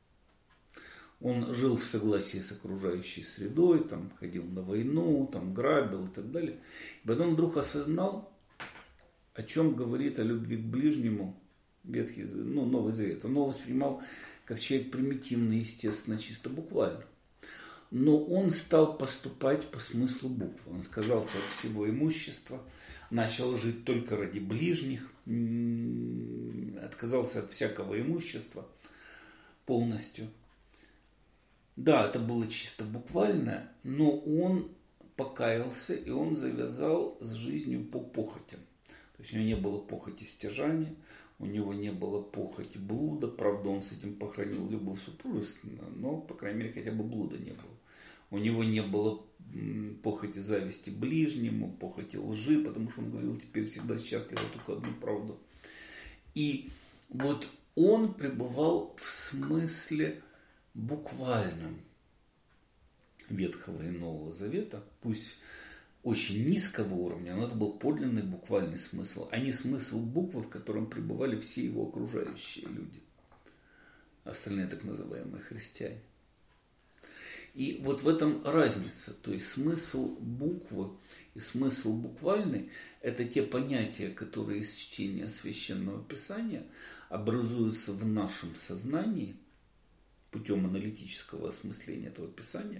Он жил в согласии с окружающей средой, там, ходил на войну, там, грабил и так далее. И потом вдруг осознал, о чем говорит о любви к ближнему Новый Завет. Он его воспринимал как человек примитивный, естественно, чисто буквально. Но он стал поступать по смыслу буквы. Он отказался от всего имущества, начал жить только ради ближних, отказался от всякого имущества полностью. Да, это было чисто буквально, но он покаялся, и он завязал с жизнью по похотям. То есть у него не было похоти стяжания, у него не было похоти блуда. Правда, он с этим похоронил любовь супружественную, но, по крайней мере, хотя бы блуда не было. У него не было похоти зависти ближнему, похоти лжи, потому что он говорил, теперь всегда счастлив, только одну правду. И вот он пребывал в смысле буквальном Ветхого и Нового Завета, пусть очень низкого уровня, но это был подлинный буквальный смысл, а не смысл буквы, в котором пребывали все его окружающие люди, остальные так называемые христиане. И вот в этом разница, то есть смысл буквы и смысл буквальный – это те понятия, которые из чтения Священного Писания образуются в нашем сознании путем аналитического осмысления этого Писания,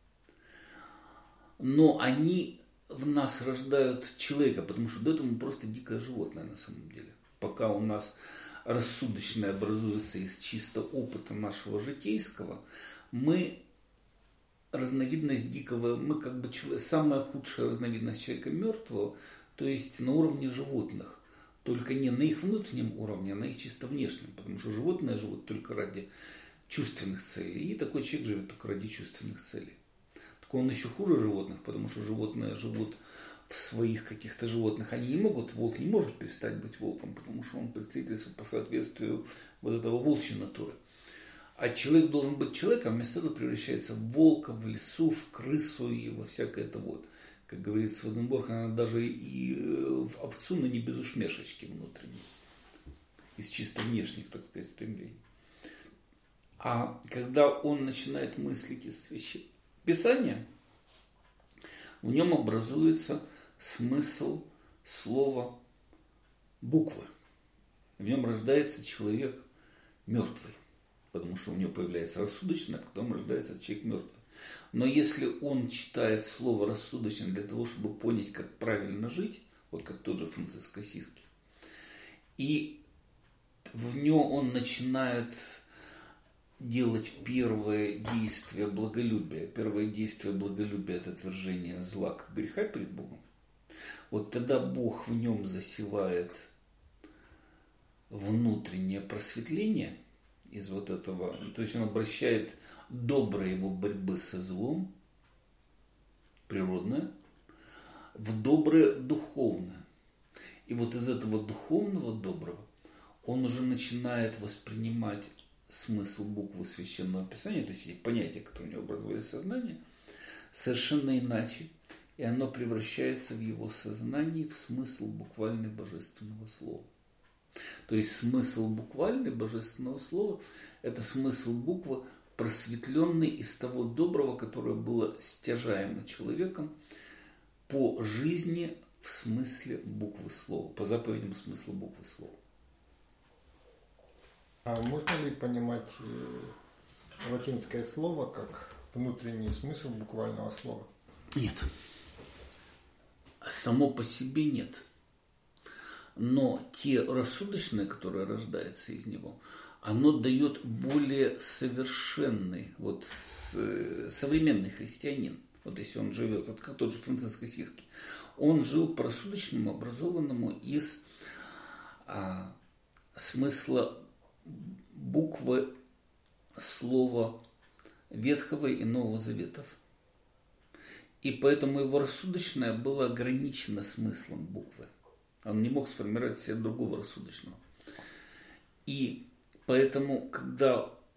но они в нас рождают человека, потому что до этого мы просто дикое животное на самом деле. Пока у нас рассудочное образуется из чисто опыта нашего житейского, мы разновидность дикого, мы как бы самая худшая разновидность человека мертвого, то есть на уровне животных, только не на их внутреннем уровне, а на их чисто внешнем, потому что животные живут только ради чувственных целей, и такой человек живет только ради чувственных целей. Так он еще хуже животных, потому что животные живут в своих каких-то животных, они не могут, волк не может перестать быть волком, потому что он представитель по соответствию вот этого волчьей натуры. А человек должен быть человеком, вместо этого превращается в волка, в лесу, в крысу и во всякое это вот. Как говорит Своденборг, она даже и в овцу, но не без усмешечки внутренней. Из чисто внешних, так сказать, стремлений. А когда он начинает мыслить из Священного Писания, в нем образуется смысл слова буквы. В нем рождается человек мертвый. Потому что у него появляется рассудочное, потом рождается человек мертвый. Но если он читает слово рассудочное для того, чтобы понять, как правильно жить, вот как тот же Франциск Ассизский, и в нем он начинает делать первое действие благолюбия. Первое действие благолюбия – это отвержение зла как греха перед Богом. Вот тогда Бог в нем засевает внутреннее просветление из вот этого, то есть он обращает доброе его борьбы со злом, природное, в доброе духовное. И вот из этого духовного доброго он уже начинает воспринимать смысл буквы Священного Писания, то есть эти понятия, которые у него образовались в сознании, совершенно иначе. И оно превращается в его сознании в смысл буквального божественного слова. То есть смысл буквального божественного слова – это смысл буквы, просветленный из того доброго, которое было стяжаемо человеком по жизни в смысле буквы слова, по заповедям смысла буквы слова. А можно ли понимать латинское слово как внутренний смысл буквального слова? Нет. Само по себе нет. Но те рассудочные, которые рождаются из него, оно дает более совершенный, вот современный христианин, вот если он живет, вот как тот же Франциск Ассизский, он жил по рассудочному, образованному из смысла буквы слова Ветхого и Нового Заветов. И поэтому его рассудочное было ограничено смыслом буквы. Он не мог сформировать себе другого рассудочного. И поэтому, когда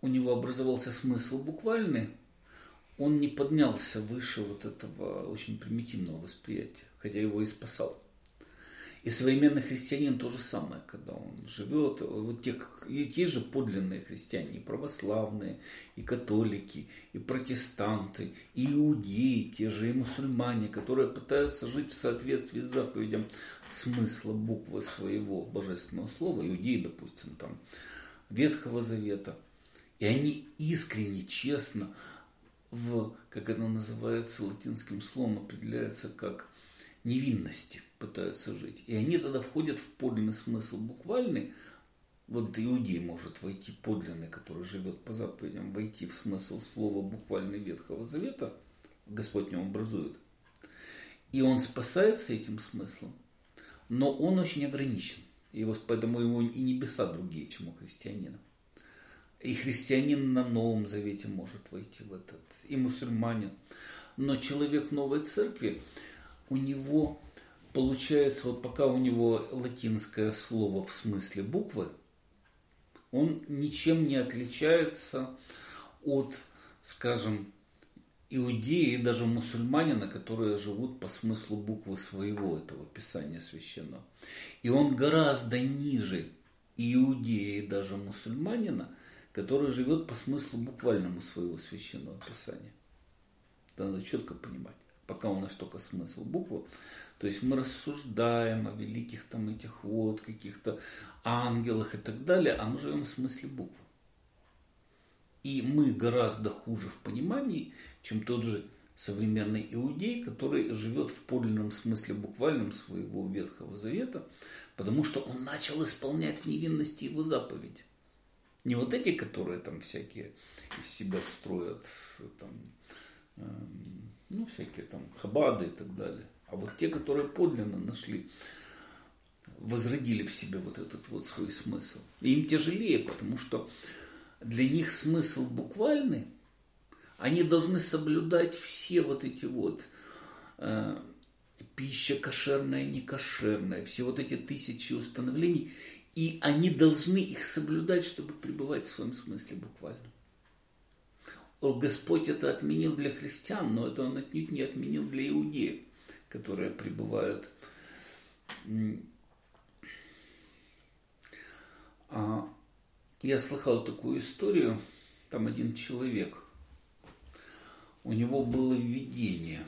у него образовался смысл буквальный, он не поднялся выше вот этого очень примитивного восприятия, хотя его и спасал. И современный христианин то же самое, когда он живет, вот те же подлинные христиане, и православные, и католики, и протестанты, и иудеи, те же и мусульмане, которые пытаются жить в соответствии с заповедям смысла буквы своего божественного слова, иудеи, допустим, там, Ветхого Завета, и они искренне, честно, как это называется латинским словом, определяется как невинности, пытаются жить. И они тогда входят в подлинный смысл буквальный. Вот иудей может войти, подлинный, который живет по заповедям, войти в смысл слова буквальный Ветхого Завета, Господь в нем образует. И он спасается этим смыслом, но он очень ограничен. И вот поэтому его и небеса другие, чем у христианина. И христианин на Новом Завете может войти в этот, и мусульманин. Но человек Новой Церкви, у него получается, вот пока у него латинское слово в смысле буквы, он ничем не отличается от, скажем, иудеи и даже мусульманина, которые живут по смыслу буквы своего этого Писания Священного. И он гораздо ниже иудея и даже мусульманина, который живет по смыслу буквальному своего Священного Писания. Это надо четко понимать. Пока у нас только смысл буквы. То есть мы рассуждаем о великих там этих вот каких-то ангелах и так далее, а мы живем в смысле буквы. И мы гораздо хуже в понимании, чем тот же современный иудей, который живет в подлинном смысле буквальном своего Ветхого Завета, потому что он начал исполнять в невинности его заповеди. Не вот эти, которые там всякие из себя строят, там, всякие там хабады и так далее. А вот те, которые подлинно нашли, возродили в себе вот этот вот свой смысл. И им тяжелее, потому что для них смысл буквальный, они должны соблюдать все вот эти вот пища кошерная, некошерная, все вот эти 1000 установлений, и они должны их соблюдать, чтобы пребывать в своем смысле буквальном. Господь это отменил для христиан, но это он отнюдь не отменил для иудеев, которые пребывают. Я слыхал такую историю, там один человек, у него было видение.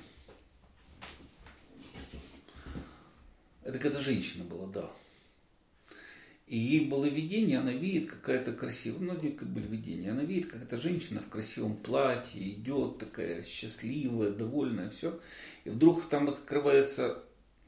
Это когда женщина была, да. И ей было видение, она видит какая-то красивая, как были видения, она видит, как эта женщина в красивом платье идет, такая счастливая, довольная, все. И вдруг там открывается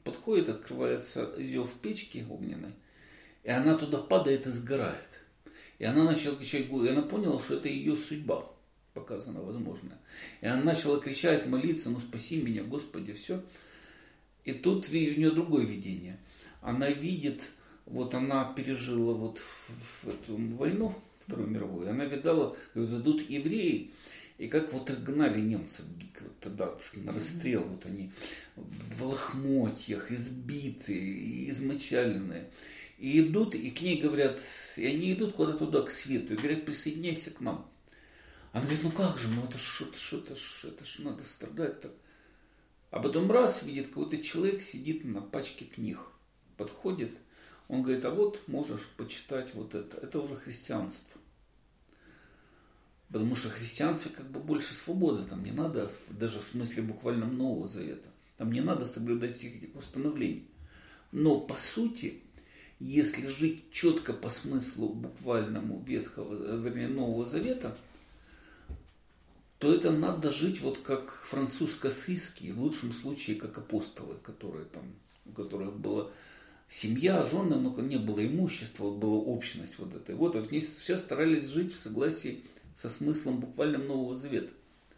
зев печки огненной, и она туда падает и сгорает. И она начала кричать, и она поняла, что это ее судьба, показана возможная. И она начала кричать, молиться, спаси меня, Господи, все. И тут у нее другое видение. Она видит, вот она пережила вот в эту войну, Вторую мировую, она видала, как идут евреи, и как вот их гнали немцы вот тогда на расстрел, вот они в лохмотьях, избитые, измочаленные. И идут, и к ней говорят, и они идут куда-то туда, к свету, и говорят, присоединяйся к нам. Она говорит, как же, это ж надо страдать так. А потом раз, видит, какой-то человек сидит на пачке книг, подходит, он говорит, а вот можешь почитать вот это уже христианство. Потому что в христианстве больше свободы, там не надо, даже в смысле буквальном Нового Завета, там не надо соблюдать всех этих установлений. Но по сути, если жить четко по смыслу буквальному Нового Завета, то это надо жить вот как французско-ассизские, в лучшем случае как апостолы, у которых была семья, жены, но не было имущества, была общность вот этой. Вот они все старались жить в согласии со смыслом буквальным Нового Завета.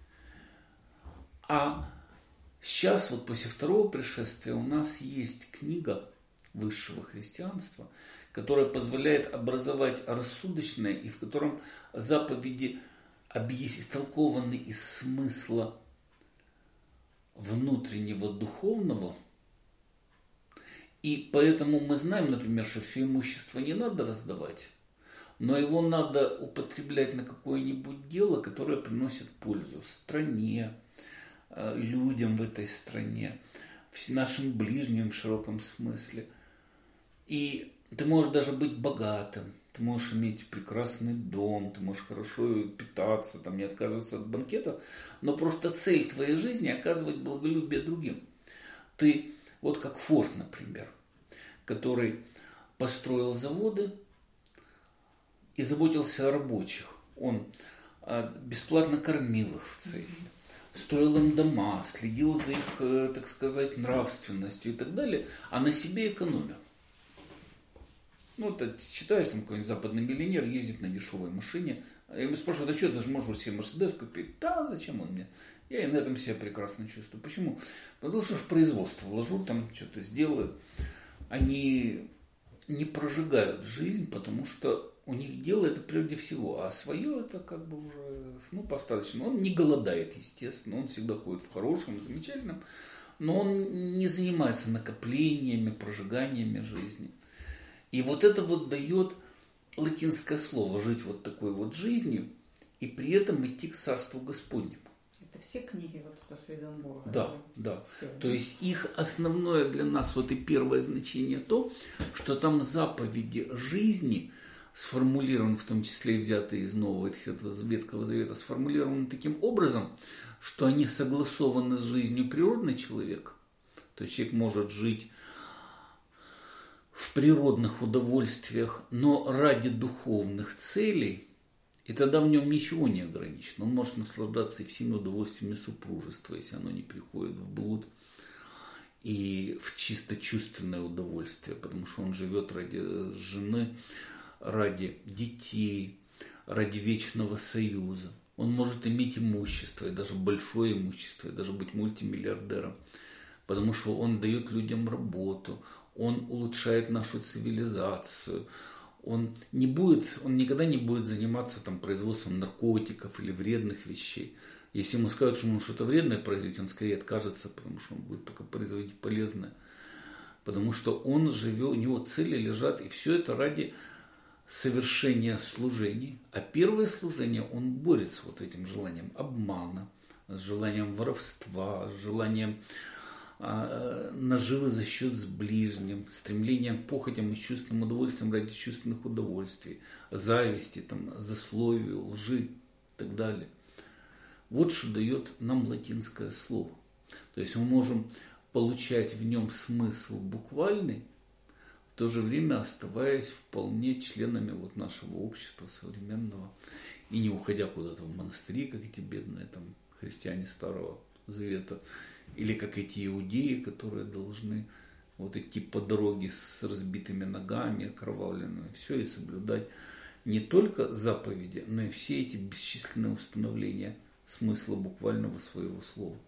А сейчас, вот после второго пришествия, у нас есть книга высшего христианства, которая позволяет образовать рассудочное, и в котором заповеди истолкованы из смысла внутреннего духовного. И поэтому мы знаем, например, что все имущество не надо раздавать, но его надо употреблять на какое-нибудь дело, которое приносит пользу стране, людям в этой стране, нашим ближним в широком смысле. И ты можешь даже быть богатым, ты можешь иметь прекрасный дом, ты можешь хорошо питаться, там, не отказываться от банкетов, но просто цель твоей жизни – оказывать благолюбие другим. Ты, вот как Форд, например, который построил заводы и заботился о рабочих. Он бесплатно кормил их в цехе, строил им дома, следил за их, так сказать, нравственностью и так далее, а на себе экономил. Ну, ты читаешь, там какой-нибудь западный миллионер ездит на дешевой машине, и ему спрашивают, а что, ты же можешь себе Мерседес купить? Да, зачем он мне? Я и на этом себя прекрасно чувствую. Почему? Потому что в производство вложу, там что-то сделаю. Они не прожигают жизнь, потому что у них дело это прежде всего, а свое это как бы уже достаточно. Он не голодает, естественно, он всегда ходит в хорошем, замечательном, но он не занимается накоплениями, прожиганиями жизни. И вот это вот дает латинское слово жить вот такой вот жизнью и при этом идти к Царству Господнему. Это все книги вот это Сведенборга? Да, да. Все. То есть их основное для нас вот и первое значение то, что там заповеди жизни сформулированы, в том числе и взятые из Нового Ветхого Завета, сформулированы таким образом, что они согласованы с жизнью природного человека. То есть человек может жить в природных удовольствиях, но ради духовных целей, и тогда в нем ничего не ограничено. Он может наслаждаться и всеми удовольствиями супружества, если оно не приходит в блуд, и в чисто чувственное удовольствие, потому что он живет ради жены, ради детей, ради вечного союза. Он может иметь имущество, и даже большое имущество, и даже быть мультимиллиардером, потому что он дает людям работу, он улучшает нашу цивилизацию, он никогда не будет заниматься там, производством наркотиков или вредных вещей. Если ему скажут, что ему что-то вредное производить, он скорее откажется, потому что он будет только производить полезное. Потому что он живет, у него цели лежат, и все это ради совершения служений. А первое служение он борется с вот этим желанием обмана, с желанием воровства, с желанием наживы за счет с ближним, стремлением к похотям и чувственным удовольствием ради чувственных удовольствий, зависти, злословию, лжи и так далее. Вот что дает нам латинское слово. То есть мы можем получать в нем смысл буквальный, в то же время оставаясь вполне членами вот нашего общества современного и не уходя куда-то в монастыри, как эти бедные христиане Старого Завета, или как эти иудеи, которые должны вот идти по дороге с разбитыми ногами, окровавленными, все и соблюдать не только заповеди, но и все эти бесчисленные установления смысла буквального своего слова.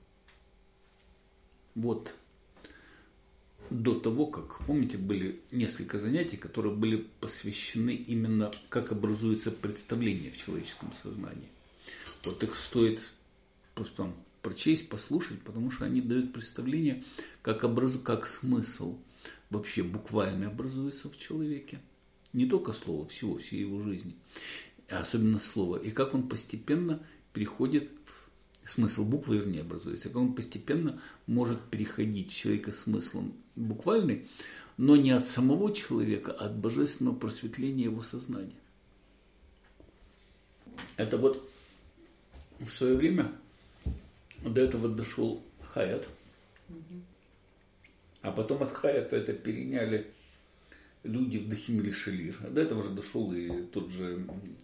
Вот до того, как, помните, были несколько занятий, которые были посвящены именно как образуется представление в человеческом сознании. Вот их стоит просто прочесть, послушать, потому что они дают представление, как смысл вообще буквально образуется в человеке. Не только слово, всей его жизни, а особенно слово. И как он постепенно переходит, смысл буквы, вернее, образуется, как он постепенно может переходить человека смыслом буквальный, но не от самого человека, а от божественного просветления его сознания. Это вот в свое время до этого дошел Хайат, а потом от Хайата это переняли люди в Дахимиле Шелир. А до этого же дошел и тот же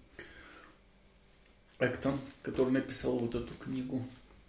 Эктон, который написал вот эту книгу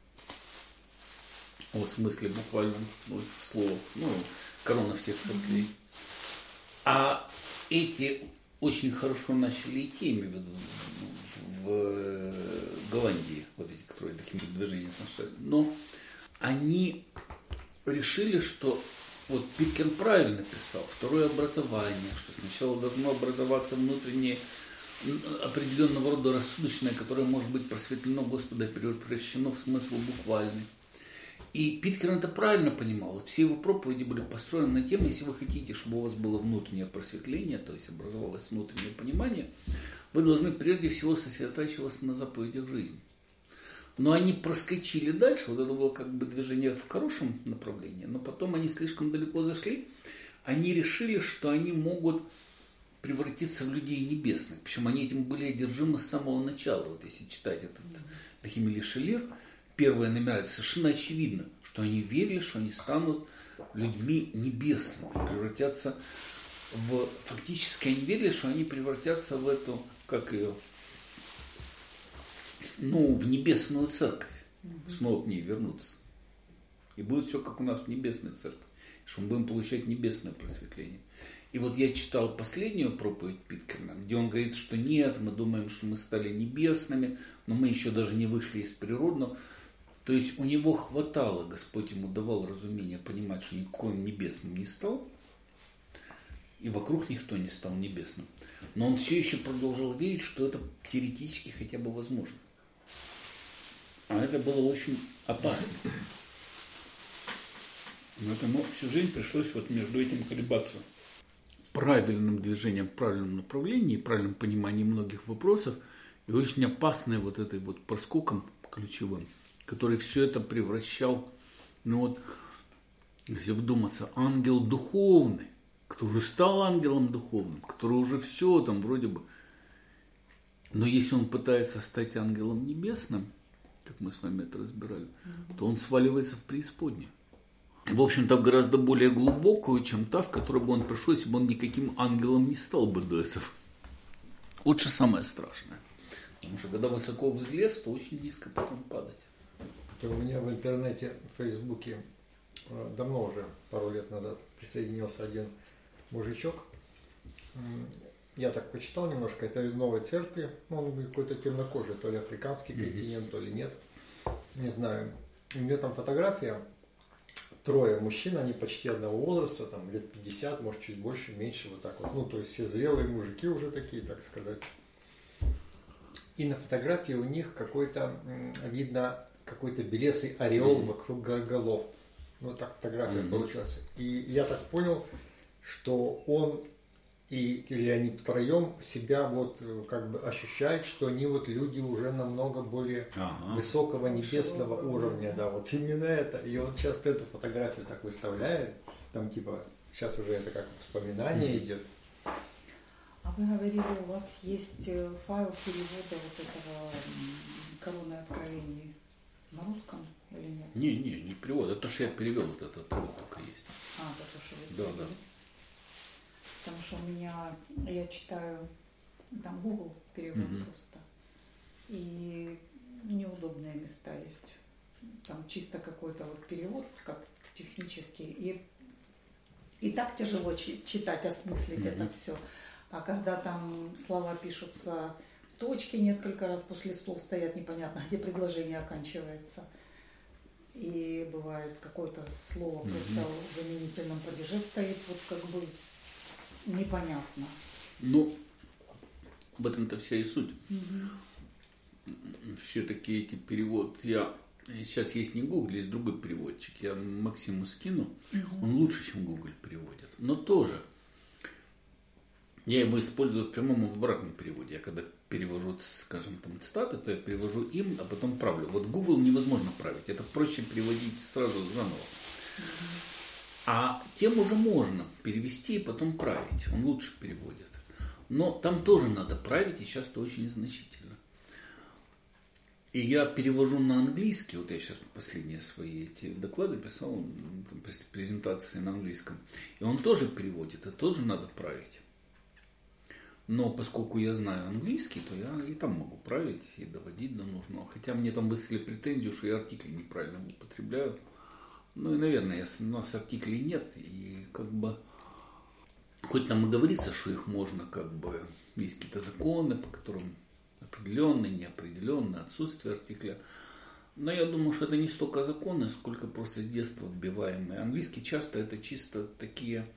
о смысле буквальном слова, корона всех церквей. А эти очень хорошо начали идти, имею в виду, в Голландии, вот эти, которые таким движением нашли. Но они решили, что вот Питкин правильно писал, второе образование, что сначала должно образоваться внутреннее определенного рода рассудочное, которое может быть просветлено Господа, превращено в смысл буквальный. И Питкерн это правильно понимал. Вот все его проповеди были построены на тему, если вы хотите, чтобы у вас было внутреннее просветление, то есть образовалось внутреннее понимание, вы должны прежде всего сосредотачиваться на заповедях жизни. Но они проскочили дальше, вот это было как бы движение в хорошем направлении, но потом они слишком далеко зашли, они решили, что они могут превратиться в людей небесных. Причем они этим были одержимы с самого начала. Вот если читать этот Лехим Шеллер, первые номера, это совершенно очевидно, что они верили, что они станут людьми небесными, превратятся в... Фактически они верили, что они превратятся в эту, как ее, в небесную церковь. Снова к ней вернуться. И будет все как у нас в небесной церкви. Что мы будем получать небесное просветление. И вот я читал последнюю проповедь Питкерна, где он говорит, что нет, мы думаем, что мы стали небесными, но мы еще даже не вышли из природного. То есть у него хватало, Господь ему давал разумение понимать, что никаким небесным не стал, и вокруг никто не стал небесным. Но он все еще продолжал верить, что это теоретически хотя бы возможно. А это было очень опасно. Поэтому всю жизнь пришлось вот между этим колебаться. Правильным движением в правильном направлении, правильным пониманием многих вопросов и очень опасной вот этой вот проскоком ключевым, который все это превращал, если вдуматься, ангел духовный, кто уже стал ангелом духовным, который уже все там вроде бы. Но если он пытается стать ангелом небесным, как мы с вами это разбирали, то он сваливается в преисподнюю. В общем-то, гораздо более глубокую, чем та, в которой бы он пришел, если бы он никаким ангелом не стал бы до этого. Вот что самое страшное. Потому что когда высоко взлез, то очень низко потом падать. У меня в интернете, в Фейсбуке, давно уже, пару лет назад, присоединился один мужичок. Я так почитал немножко, это из новой церкви, он какой-то темнокожий, то ли африканский континент, то ли нет, не знаю. У меня там фотография, 3 мужчин, они почти одного возраста, там лет 50, может чуть больше, меньше, вот так вот. То есть все зрелые мужики уже такие, так сказать. И на фотографии у них видно какой-то белесый ореол вокруг голов. Вот так фотография получилась. И я так понял, что он или они втроем себя вот как бы ощущают, что они вот люди уже намного более высокого небесного уровня, да, вот именно это. И он часто эту фотографию так выставляет, там типа сейчас уже это как вспоминание идет. А вы говорили, у вас есть файл перевода вот этого «Корона откровений» на русском или нет? Не перевод, это то, что я перевел, вот этот труд только есть. Это то, что вы перевели? Да. Потому что у меня, я читаю, там Google перевод просто, и неудобные места есть. Там чисто какой-то вот перевод, как технический, и так тяжело читать, осмыслить это все. А когда там слова пишутся, точки несколько раз после слов стоят, непонятно, где предложение оканчивается. И бывает какое-то слово просто в заменительном падеже стоит, вот как бы непонятно. В этом-то вся и суть. Все-таки эти переводы, сейчас есть не Google, есть другой переводчик, я Максиму скину, он лучше, чем Google переводит, но тоже. Я его использую в прямом и в обратном переводе. Я когда перевожу, скажем, там цитаты, то я перевожу им, а потом правлю. Вот Google невозможно править. Это проще переводить сразу заново. А тем уже можно перевести и потом править. Он лучше переводит. Но там тоже надо править, и часто очень значительно. И я перевожу на английский. Вот я сейчас последние свои эти доклады писал, презентации на английском. И он тоже переводит, и тоже надо править. Но поскольку я знаю английский, то я и там могу править и доводить до нужного. Хотя мне там выставили претензию, что я артикли неправильно употребляю. И, наверное, у нас артиклей нет. И как бы, хоть там и говорится, что их можно, как бы, есть какие-то законы, по которым определенные, неопределенные, отсутствие артикля. Но я думаю, что это не столько законы, сколько просто с детства вбиваемые. Английский часто это чисто такие,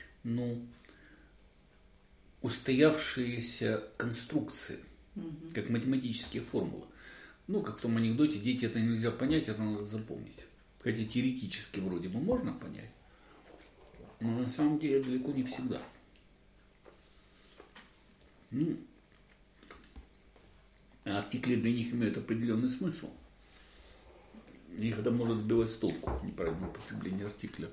устоявшиеся конструкции, как математические формулы. Как в том анекдоте, дети, это нельзя понять, это надо запомнить. Хотя теоретически вроде бы можно понять, но на самом деле далеко не всегда. Артикли для них имеют определенный смысл. Их это может сбивать с толку, неправильное употребление артикля.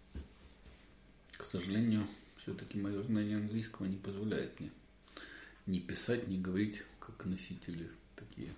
К сожалению, все-таки мое знание английского не позволяет мне ни писать, ни говорить, как носители такие.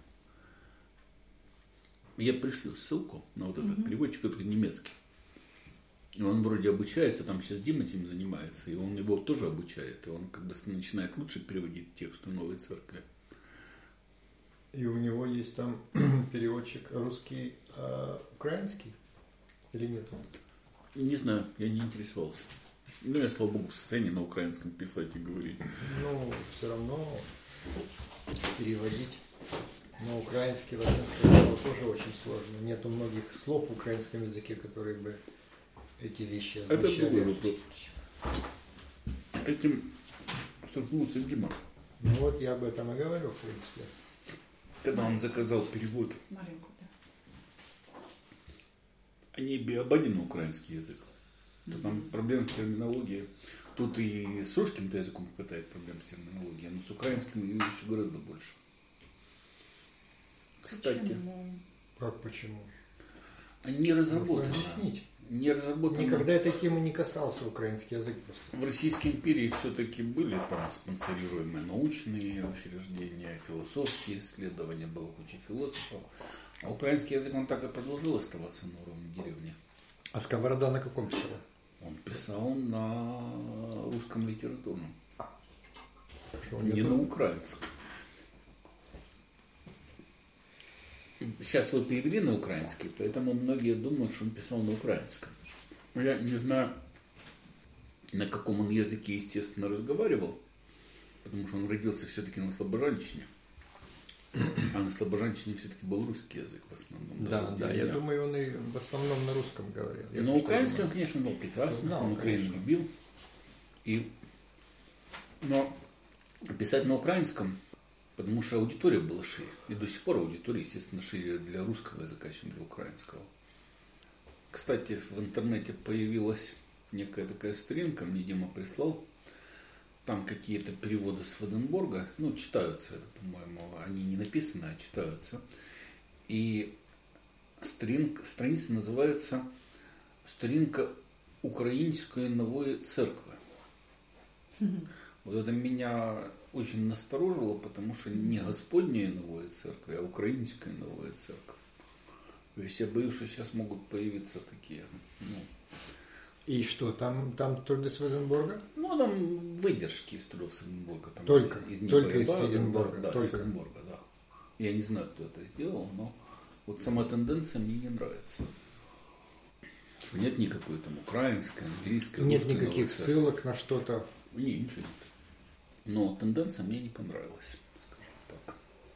Я пришлю ссылку на вот этот переводчик, который немецкий. И он вроде обучается, там сейчас Дима этим занимается, и он его тоже обучает. И он как бы начинает лучше переводить тексты Новой Церкви. И у него есть там переводчик русский, украинский или нет? Не знаю, я не интересовался. Ну, я, слава богу, в состоянии на украинском писать и говорить. Ну, все равно переводить на украинский в этом слово тоже очень сложно. Нету многих слов в украинском языке, которые бы эти вещи означали. Это другой вопрос. Этим столкнулся Дима. Ну вот я об этом и говорю, в принципе. Когда он заказал перевод, Маленькую, да. они биобади на украинский язык. То там проблем с терминологией. Тут и с русским-то языком хватает проблем с терминологией, но с украинским ее еще гораздо больше. Кстати, Почему? Как почему? они разработаны. Можно объяснить. Не разработаны. Никогда этой темы не касался украинский язык просто. В Российской империи все-таки были там спонсорируемые научные учреждения, философские исследования, было куча философов. А украинский язык, он так и продолжил оставаться на уровне деревни. А Сковорода на каком писал? Он писал на русском литературном, Что, не на украинском. Сейчас его перевели на украинский, поэтому многие думают, что он писал на украинском. Я не знаю, на каком он языке, естественно, разговаривал, потому что он родился все-таки на слобожанщине. А на слобожанщине все-таки был русский язык в основном. Да, я думаю, он и в основном на русском говорил. На украинском, конечно, был прекрасно, он Украину любил. Но писать на украинском, потому что аудитория была шире. И до сих пор аудитория, естественно, шире для русского языка, чем для украинского. Кстати, в интернете появилась некая такая старинка, мне Дима прислал. Там какие-то переводы с Ваденборга, читаются это, по-моему, они не написаны, а читаются. И страница называется «Сторінка Української нової церкви». Вот это меня очень насторожило, потому что не Господней новой церкви, а Украинской новой церкви. То есть я боюсь, что сейчас могут появиться такие. И что, там труды Сведенборга? Там выдержки из трудов Сведенборга. Только из Сведенборга. Сведенборга. Да, только. Сведенборга, да. Я не знаю, кто это сделал, но вот сама тенденция мне не нравится. Что нет никакой там украинской, английской, нет никаких ссылок на что-то. Ничего нет. Но тенденция мне не понравилась, скажем так.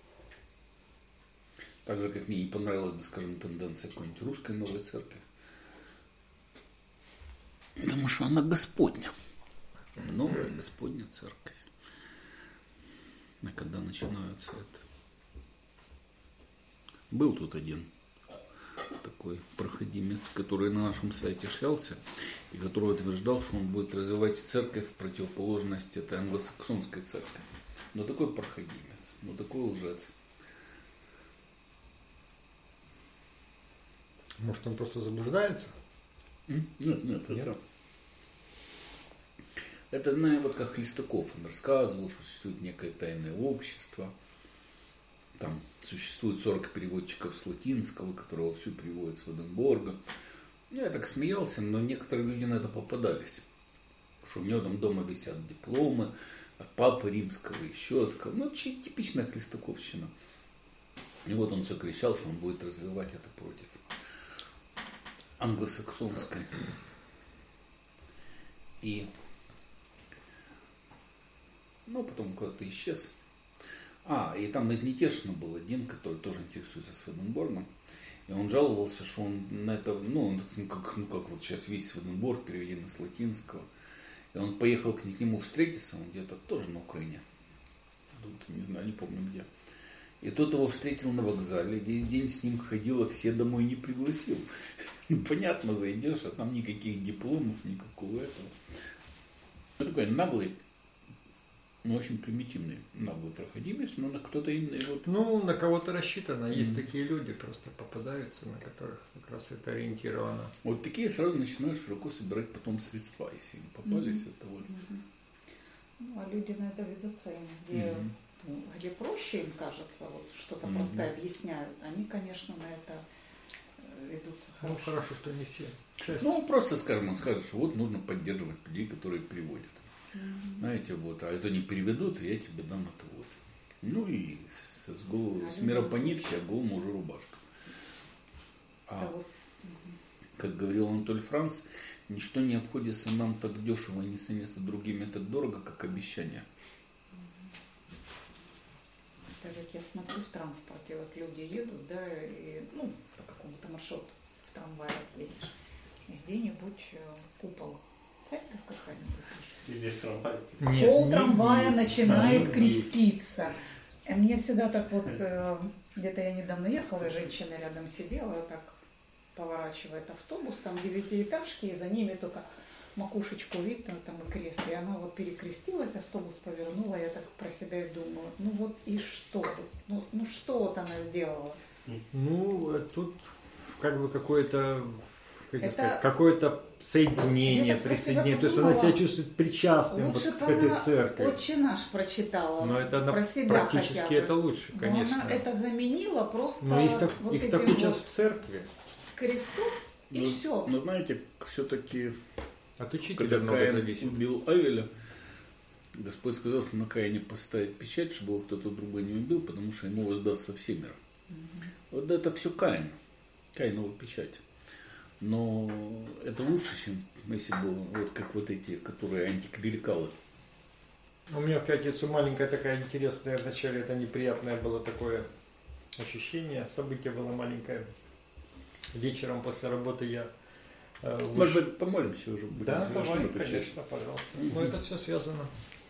Так же, как мне не понравилась бы, скажем, тенденция какой-нибудь русской новой церкви. Потому что она Господня. Новая Господня церковь. А когда начинаются это? Был тут один такой проходимец, который на нашем сайте шлялся, и который утверждал, что он будет развивать церковь в противоположность этой англосаксонской церкви. Но такой проходимец, но такой лжец. Может, он просто заблуждается? Нет. Это, вот как Хлестаков, он рассказывал, что существует некое тайное общество. Там существует 40 переводчиков с латинского, которого все переводят с Ваденборга. Я так смеялся, но некоторые люди на это попадались. Что у него там дома висят дипломы от Папы Римского, еще от кого. Типичная хлестаковщина. И вот он все кричал, что он будет развивать это против англосаксонской. И потом куда-то исчез. И там из Нетешина был один, который тоже интересуется Сведенборгом. И он жаловался, что он на это, как вот сейчас весь Сведенборг переведен с латинского. И он поехал к нему встретиться, он где-то тоже на Украине. Тут, не знаю, не помню где. И тот его встретил на вокзале, весь день с ним ходил, а к себе домой не пригласил. Понятно, зайдешь, а там никаких дипломов, никакого этого. Ну, такой наглый, но очень примитивный, наглый проходимец, но на кто-то именно его... Ну, на кого-то рассчитано. Есть такие люди, просто попадаются, на которых как раз это ориентировано. Вот такие сразу начинают широко собирать потом средства, если им попались, это вот. Ну, а люди на это ведутся, где проще им кажется, вот что-то просто объясняют, они, конечно, на это ведутся хорошо. Ну, хорошо, что не все. Ну, просто, скажем, он скажет, что вот нужно поддерживать людей, которые переводят. Знаете, вот, а это не переведут, и я тебе дам это вот. Ну и с мира по нитке, а голому уже рубашка. Как говорил Анатоль Франц, ничто не обходится нам так дешево и не ценится другими так дорого, как обещания. Так как я смотрю в транспорте, вот люди едут, да, и, ну, по какому-то маршруту в трамвае едешь, и где-нибудь купол, церковь какая-нибудь. И здесь трамвай. Пол трамвая начинает креститься. И мне всегда так вот, где-то я недавно ехала, и женщина рядом сидела, так поворачивает автобус, там 9-этажки, и за ними только макушечку видно, там и крест. И она вот перекрестилась, автобус повернула, я так про себя и думаю, ну вот и что? Ну что вот она сделала? Ну, тут как бы какое-то соединение, присоединение. То есть она себя чувствует причастным вот к этой церкви. Отче наш прочитала. Но это про себя практически хотя бы. это лучше, конечно. Но она это заменила просто. Но их так этим сейчас в церкви. Крестом и все. Но знаете, все-таки, от учителя когда много Каин зависит. убил Авеля, Господь сказал, что на Каине поставить печать, чтобы его кто-то другой не убил, потому что ему воздастся все мир. Вот это все Каин. Каинова печать. Но это лучше, чем если бы вот как вот эти, которые антиклерикалы. У меня в пятницу маленькая такая интересная, вначале это неприятное было такое ощущение, событие было маленькое. Вечером после работы я Может быть, помолимся уже. Да, давай, конечно, пожалуйста. Но это все связано.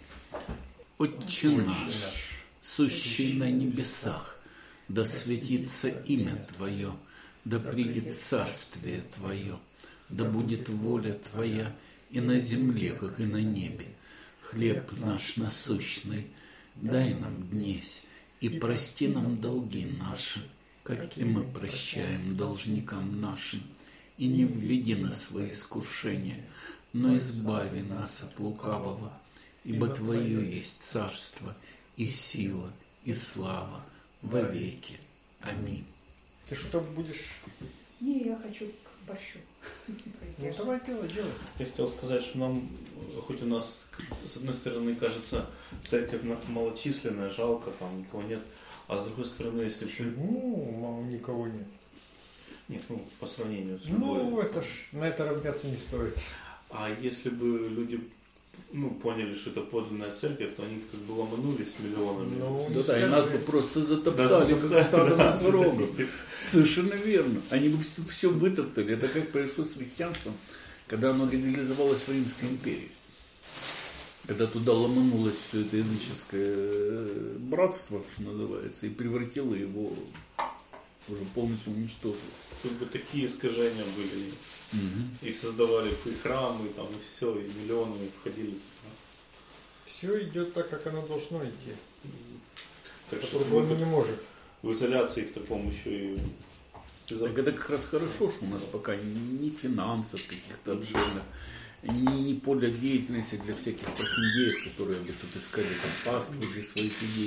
Отче наш, сущий на небесах, да светится имя Твое, да придет царствие Твое, да будет воля Твоя и на земле, как и на небе. Хлеб наш насущный дай нам днесь, и прости нам долги наши, как и мы прощаем должникам нашим. И не введи нас во искушение, но избави нас от лукавого, ибо Твое есть царство, и сила, и слава во веки. Аминь. Ты что-то будешь... Не, я хочу к борщу. Ну, давай делай. Я хотел сказать, что нам, хоть у нас, с одной стороны, кажется, церковь малочисленная, жалко, там никого нет, а с другой стороны, если... Мало никого нет. Нет, по сравнению с любой... Ну, это ж, на это равняться не стоит. А если бы люди поняли, что это подлинная церковь, то они как бы ломанулись миллионами. Да, и нас бы просто затоптали, как стадо носорогов. Совершенно верно. Они бы тут все вытоптали. Это как произошло с христианством, когда оно легализовалось в Римской империи. Когда туда ломанулось все это языческое братство, что называется, и превратило его, уже полностью уничтожило. Тут бы такие искажения были. И создавали и храмы, там, и все, и миллионы входили туда. Все идет так, как оно должно идти. Так по-другому не может. В изоляции в таком еще и... Так это как раз хорошо, что у нас пока ни финансов каких-то обширных, ни поля деятельности для всяких прохиндеев, которые бы тут искали там паствы для своих идей.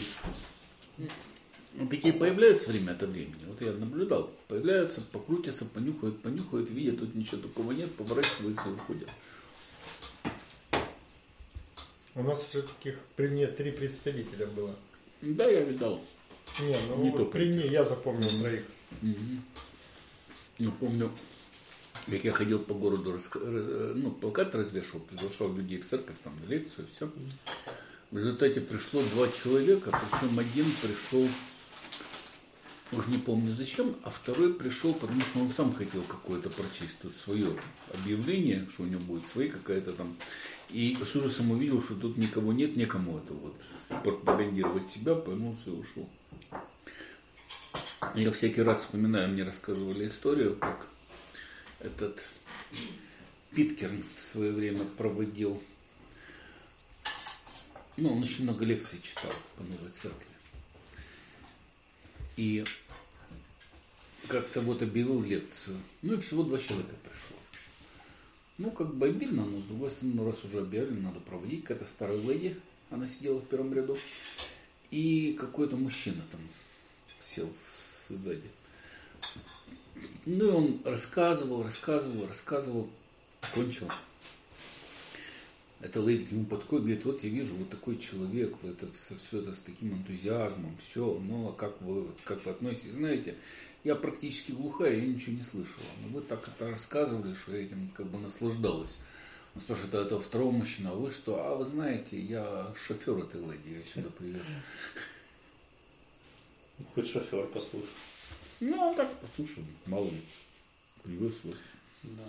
Такие появляются время от времени. Вот я наблюдал. Появляются, покрутятся, понюхают, видят, тут ничего такого нет, поворачиваются и уходят. У нас уже таких при мне 3 представителя было. Да, я видал. Не при мне я запомнил 3. Я помню, как я ходил по городу, плакат развешивал, приглашал людей в церковь, там, на лекцию, все. В результате пришло 2 человека, причем один пришел, уже не помню зачем, а второй пришел, потому что он сам хотел какое-то прочесть тут свое объявление, что у него будет свои какая-то там. И с ужасом увидел, что тут никого нет, некому это вот пропагандировать себя, повернулся и ушел. Я всякий раз вспоминаю, мне рассказывали историю, как этот Питкерн в свое время проводил, он очень много лекций читал по Новой Церкви. И как-то вот объявил лекцию. И всего 2 человека пришло. Как бы обидно, но с другой стороны, раз уже объявили, надо проводить. Какая-то старая леди, она сидела в первом ряду. И какой-то мужчина там сел сзади. И он рассказывал, кончил. Эта леди к нему подходит, говорит, вот я вижу, вот такой человек, вы это, все это с таким энтузиазмом, все, а как вы относитесь? Знаете, я практически глухая, я ничего не слышала. Но вы так это рассказывали, что я этим как бы наслаждалась. Он спрашивает, этого второго мужчина, а вы что? А вы знаете, я шофер этой леди, я сюда привез. Хоть шофер послушай. Так, послушай, мало ли, привез вот. Да,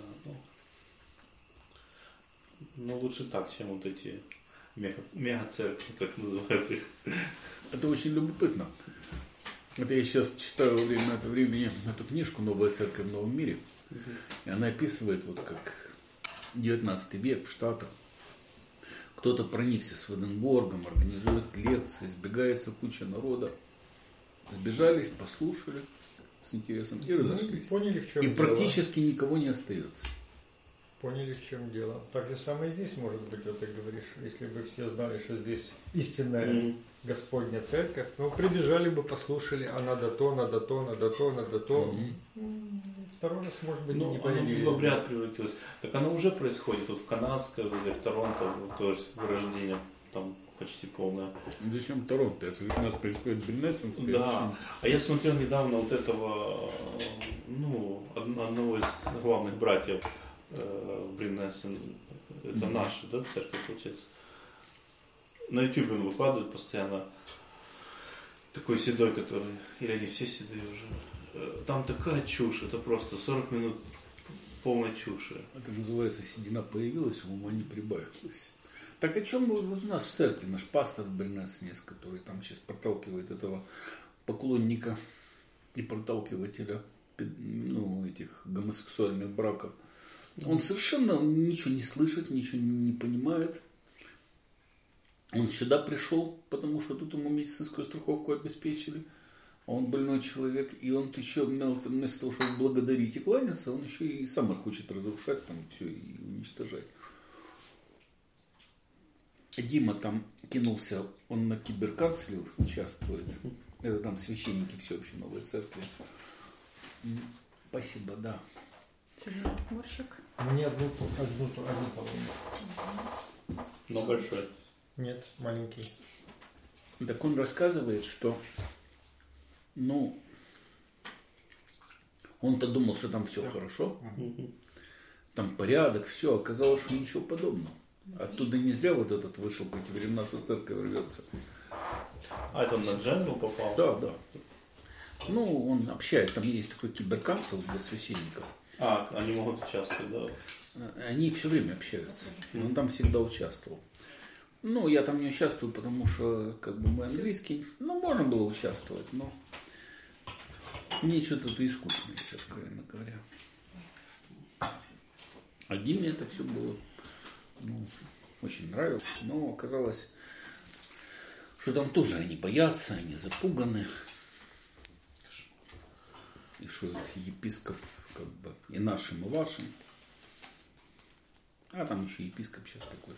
лучше так, чем вот эти мега-церкви, как называют их. Это очень любопытно. Это я сейчас читаю во время этого времени эту книжку «Новая церковь в новом мире». И она описывает, вот как 19 век в Штатах. Кто-то проникся с Сведенборгом, организует лекции, сбегается куча народа. Сбежались, послушали с интересом и разошлись. Поняли, в чем и дело. Практически никого не остается. Поняли, в чем дело. Так же самое и здесь может быть, вот ты говоришь, если бы все знали, что здесь истинная Господня церковь, прибежали бы, послушали, а надо то. Второй раз, может быть, не появились. Оно в обряд превратилось. Так оно уже происходит. Вот в канадской, в Торонто, тоже вырождение там почти полное. Зачем Торонто? Если у нас происходит Бринессенское Да. А я смотрел недавно вот этого, одного из главных братьев Бринессен. Это наша, да, церковь, получается. На YouTube он выкладывает постоянно. Такой седой, который... Или они все седые уже. Там такая чушь. Это просто 40 минут полной чуши. Это называется «седина появилась, ума не прибавилась». Так о чем вот у нас в церкви наш пастор Бринессенес, который там сейчас проталкивает этого поклонника и проталкивателя этих гомосексуальных браков. Он совершенно ничего не слышит, ничего не понимает. Он сюда пришел, потому что тут ему медицинскую страховку обеспечили. А он больной человек. И он еще вместо того, чтобы благодарить и кланяться, он еще и сам хочет разрушать там все и уничтожать. Дима там кинулся, он на киберканцле участвует. Это там священники всеобщей Новой Церкви. Спасибо, да. Морщик? Мне одну половину. Но большой. Нет, маленький. Так он рассказывает, что он-то думал, что там все хорошо. Там порядок, все. Оказалось, что ничего подобного. Оттуда не зря вот этот вышел против в нашу церковь рвется. А это он на Дженерал попал? Да. Он общается, там есть такой киберкапсул для священников. Они могут участвовать, да? Они все время общаются. Он там всегда участвовал. Я там не участвую, потому что мой английский, можно было участвовать, но мне что-то это искусственно, если откровенно говоря. А Диме это все было очень нравилось, но оказалось, что там тоже они боятся, они запуганы. И что епископ и нашим, и вашим. А там еще епископ сейчас такой.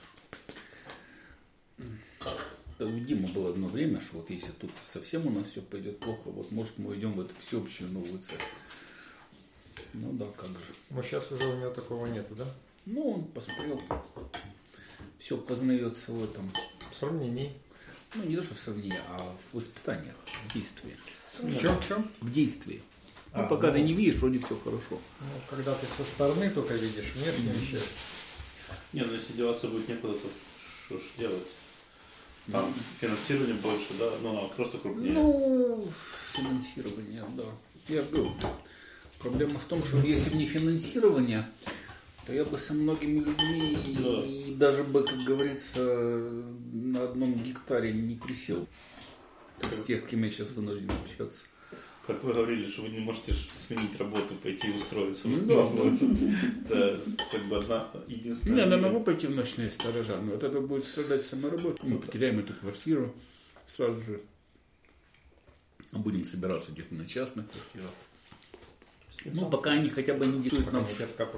Да, у Димы было одно время, что вот если тут совсем у нас все пойдет плохо, вот может мы уйдем в эту всеобщую новую церковь. Да, как же. Но сейчас уже у него такого нету, да? Он посмотрел. Все познается в этом. В сравнении. Не то, что в сравнении, а в воспитании, в действии. В чем? В действии. Пока ты не видишь, вроде все хорошо. Когда ты со стороны только видишь внешнюю часть. Если деваться будет некуда, то что ж делать? Там финансирование больше, да? Просто крупнее. Финансирование, да. Я говорю, проблема в том, что если бы не финансирование, то я бы со многими людьми и даже бы, как говорится, на одном гектаре не присел. С тех, с кем я сейчас вынужден общаться. как вы говорили, что вы не можете сменить работу, пойти и устроиться. Да. Это как бы одна единственная... Не, я могу пойти в ночные сторожа, но вот это будет страдать сама работа. Мы потеряем эту квартиру сразу же. Будем собираться где-то на частных квартирах. Ну, пока они хотя бы не диктуют нам...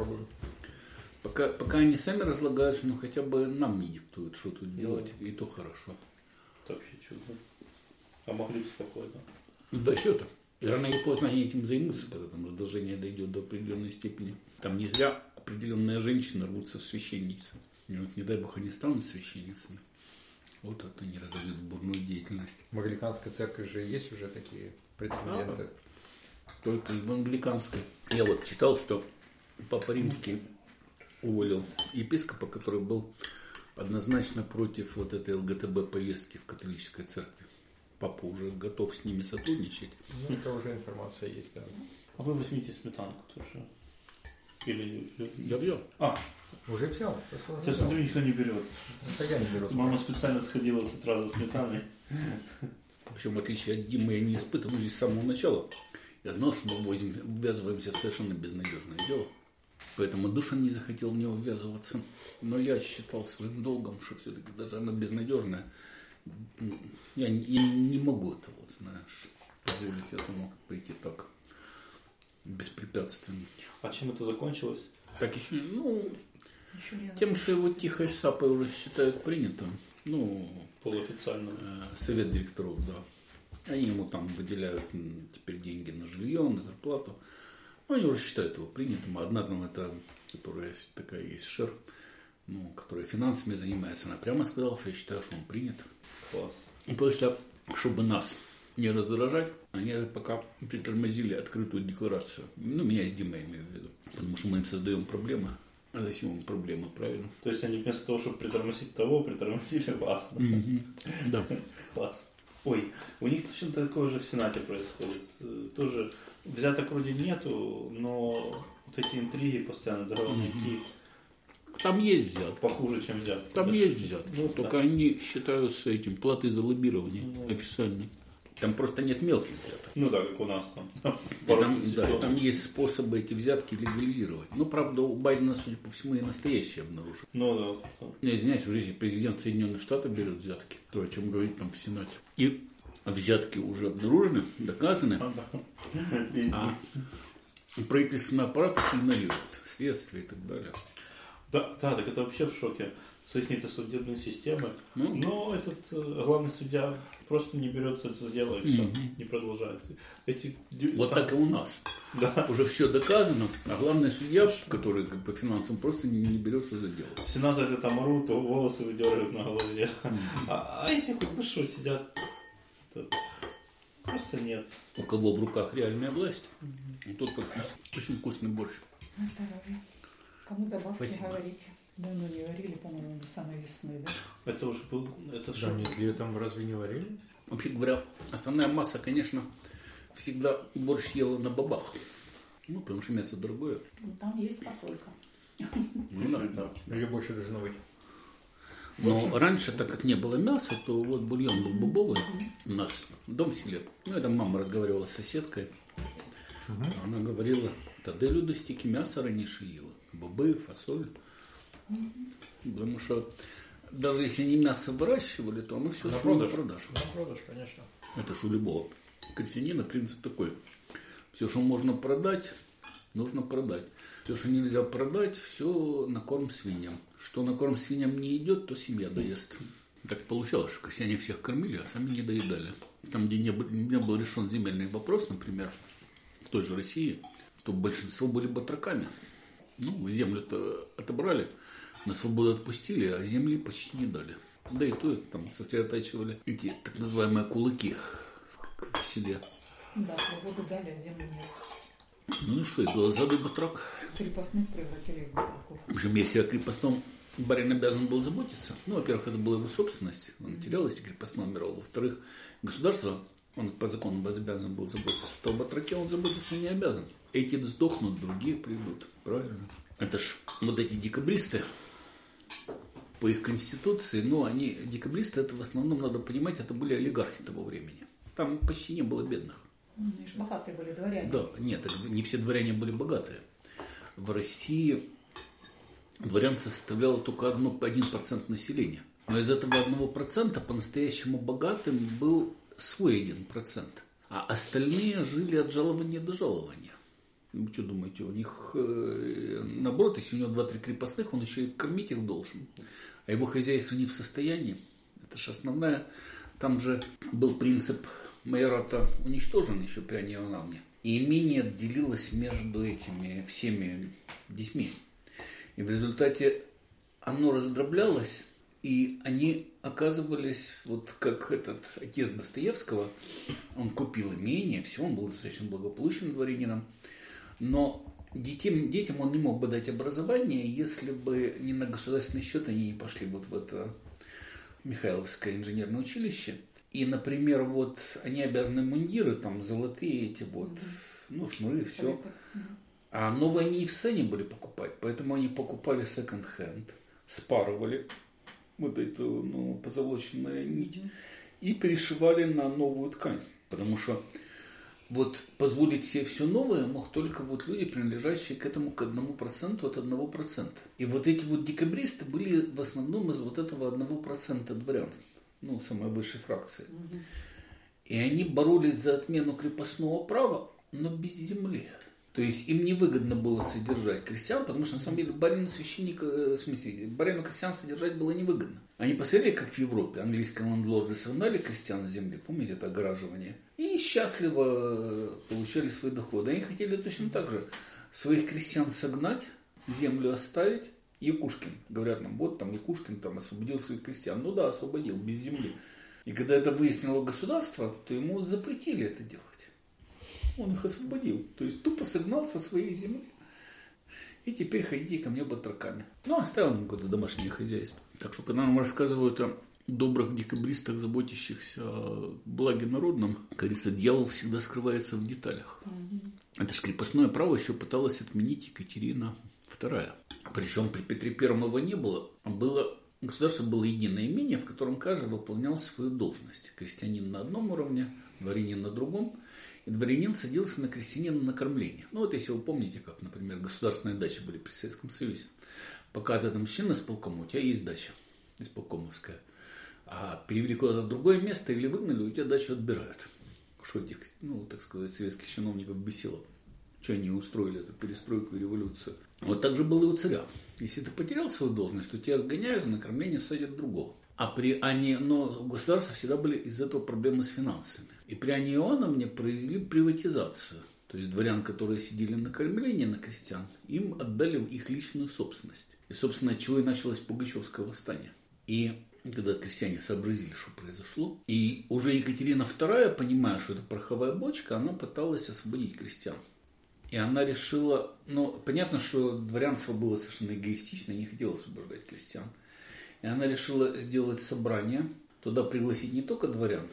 Пока они сами разлагаются, но хотя бы нам не диктуют, что тут делать, и то хорошо. Это вообще чудо. А могли бы спокойно. Да что-то. И рано или поздно они этим займутся, когда там раздражение дойдет до определенной степени. Там не зря определенные женщины рвутся в священницы. И вот, не дай бог, они станут священницами. Вот это они разовьют бурную деятельность. В англиканской церкви же есть уже такие прецеденты. Только в англиканской. Я вот читал, что Папа Римский уволил епископа, который был однозначно против вот этой ЛГТБ поездки в католической церкви. Папа уже готов с ними сотрудничать. Ну, это уже информация есть, да. А вы возьмите сметанку тоже. Или... Я взял. Уже взял. Я смотрю, никто не берет. Это я не беру. Мама специально сходила с утра за сметаной. Причем, в отличие от Димы, я не испытываю здесь с самого начала. Я знал, что мы ввязываемся в совершенно безнадежное дело. Поэтому Душин не захотел в него ввязываться. Но я считал своим долгом, что все-таки даже она безнадежная. Я не могу этого, знаешь, позволить этому прийти так беспрепятственно. А чем это закончилось? Так еще, тем, что его тихой сапой уже считают принятым. Полуофициально. Совет директоров, да. Они ему там выделяют теперь деньги на жилье, на зарплату. Они уже считают его принятым. Одна там это, которая такая есть Шер, которая финансами занимается, она прямо сказала, что я считаю, что он принят. Класс. И просто, чтобы нас не раздражать, они пока притормозили открытую декларацию. Меня с Димой имею в виду. Потому что мы им создаем проблемы. А зачем им проблемы, правильно? То есть они вместо того, чтобы притормозить того, притормозили вас. Да. Класс. Ой, у них точно такое же в Сенате происходит. Тоже взяток вроде нету, но вот эти интриги постоянно, договорники. Там есть взятки. Похуже, чем взятки. Там есть взятки. Только они считаются этим платой за лоббирование официальной. Там просто нет мелких взяток. Да, как у нас там. Там есть способы эти взятки легализировать. Правда, у Байдена, судя по всему, и настоящие обнаружили. Да. Я извиняюсь, уже если президент Соединенных Штатов берет взятки, то о чем говорить там в Сенате. И взятки уже обнаружены, доказаны. А правительственный аппарат игнорирует следствие и так далее. Да, так это вообще в шоке с их судебной системой. Но этот главный судья просто не берется за дело и все, не продолжает. Так и у нас. Да. Уже все доказано, а главный судья, который по финансам просто не берется за дело. Сенаторы там орут, волосы выдергивают на голове. А эти хоть бы что сидят. Просто нет. У кого в руках реальная власть, тот практически очень вкусный борщ. На здоровье. Кому добавки Спасибо. говорите? Давно не варили, по-моему, до самой весны, да? Это уже был... Это Да, нет, летом разве не варили? Вообще говоря, основная масса, конечно, всегда борщ ела на бабах. Потому что мясо дорогое. Там есть посолька. Да. Или больше должно быть? Но раньше, так как не было мяса, то вот бульон был бобовый у нас в дом в селе. Это мама разговаривала с соседкой. Она говорила, тогда люди стільки мяса раньше ела. Бобы, фасоль. Потому что даже если не мясо выращивали, то оно все шло на продажу. На продаж, конечно. Это же у любого крестьянина принцип такой. Все, что можно продать, нужно продать. Все, что нельзя продать, все на корм свиньям. Что на корм свиньям не идет, то семья доест. Так получалось, что крестьяне всех кормили, а сами не доедали. Там, где не был решен земельный вопрос, например, в той же России, то большинство были батраками. Землю-то отобрали, на свободу отпустили, а земли почти не дали. Да и то там сосредотачивали эти так называемые кулаки в селе. Да, свободу дали, а землю нет. И что, глазадый батрак. Крепостных превратились в батраков. В общем, если о крепостном барин обязан был заботиться, во-первых, это была его собственность, он терял, если крепостной умирал. Во-вторых, государство, он по закону обязан был заботиться, то о батраке он заботиться не обязан. Эти сдохнут, другие придут, правильно? Это ж вот эти декабристы, по их конституции, декабристы, это в основном, надо понимать, это были олигархи того времени. Там почти не было бедных. Они же богатые были дворяне. Да, нет, не все дворяне были богатые. В России дворян составляло только 1% населения. Но из этого 1% по-настоящему богатым был свой 1%. А остальные жили от жалования до жалования. Вы что думаете, у них, наоборот, если у него 2-3 крепостных, он еще и кормить их должен. А его хозяйство не в состоянии. Это же основная. Там же был принцип майората уничтожен еще при Анне Иоанновне. И имение делилось между этими всеми детьми. И в результате оно раздроблялось, и они оказывались, вот как этот отец Достоевского, он купил имение, все, он был достаточно благополучным дворянином, но детям он не мог бы дать образование, если бы не на государственный счет они не пошли вот в это Михайловское инженерное училище. И, например, вот они обязаны мундиры, там, золотые эти вот, ну, шнуры, все. А новые они и в сцене были покупать, поэтому они покупали секонд-хенд, спарывали вот эту, ну, позолоченную нить и перешивали на новую ткань. Потому что вот позволить себе все новое мог только вот люди, принадлежащие к этому, к 1% от 1%. И вот эти вот декабристы были в основном из вот этого 1% дворян, ну, самой высшей фракции. И они боролись за отмену крепостного права, но без земли. То есть им невыгодно было содержать крестьян, потому что на самом деле барину крестьян содержать было невыгодно. Они посмотрели, как в Европе английские лендлорды сравнали крестьян с земли, помните это огораживание, и счастливо получали свои доходы. Они хотели точно так же своих крестьян согнать, землю оставить. Якушкин, говорят нам, вот там Якушкин там освободил своих крестьян. Ну да, освободил, без земли. И когда это выяснило государство, то ему запретили это делать. Он их освободил. То есть тупо согнал со своей земли. И теперь ходите ко мне батраками. Ну, оставил им какое-то домашнее хозяйство. Так что, когда нам рассказывают о добрых декабристах, заботящихся о благе народном, как говорится, дьявол всегда скрывается в деталях. Это же крепостное право еще пыталась отменить Екатерина II. Причем при Петре I его не было. Государство было единое имение, в котором каждый выполнял свою должность. Крестьянин на одном уровне, дворянин на другом. И дворянин садился на крестьянина на кормление. Ну вот если вы помните, как, например, государственные дачи были при Советском Союзе. Пока ты там член исполкома, у тебя есть дача исполкомовская. А перевели куда-то в другое место или выгнали, у тебя дачу отбирают. Что этих, ну, так сказать, советских чиновников бесило. Что они устроили эту перестройку и революцию. Вот так же было и у царя. Если ты потерял свою должность, то тебя сгоняют, на кормление садят другого. Но у государства всегда были из этого проблемы с финансами. И при Анне Иоанновне произвели приватизацию. То есть дворян, которые сидели на кормлении, на крестьян, им отдали их личную собственность. И, собственно, от чего и началось Пугачевское восстание. И когда крестьяне сообразили, что произошло, и уже Екатерина II, понимая, что это пороховая бочка, она пыталась освободить крестьян. И она решила, понятно, что дворянство было совершенно эгоистично, не хотело освобождать крестьян. И она решила сделать собрание, туда пригласить не только дворян,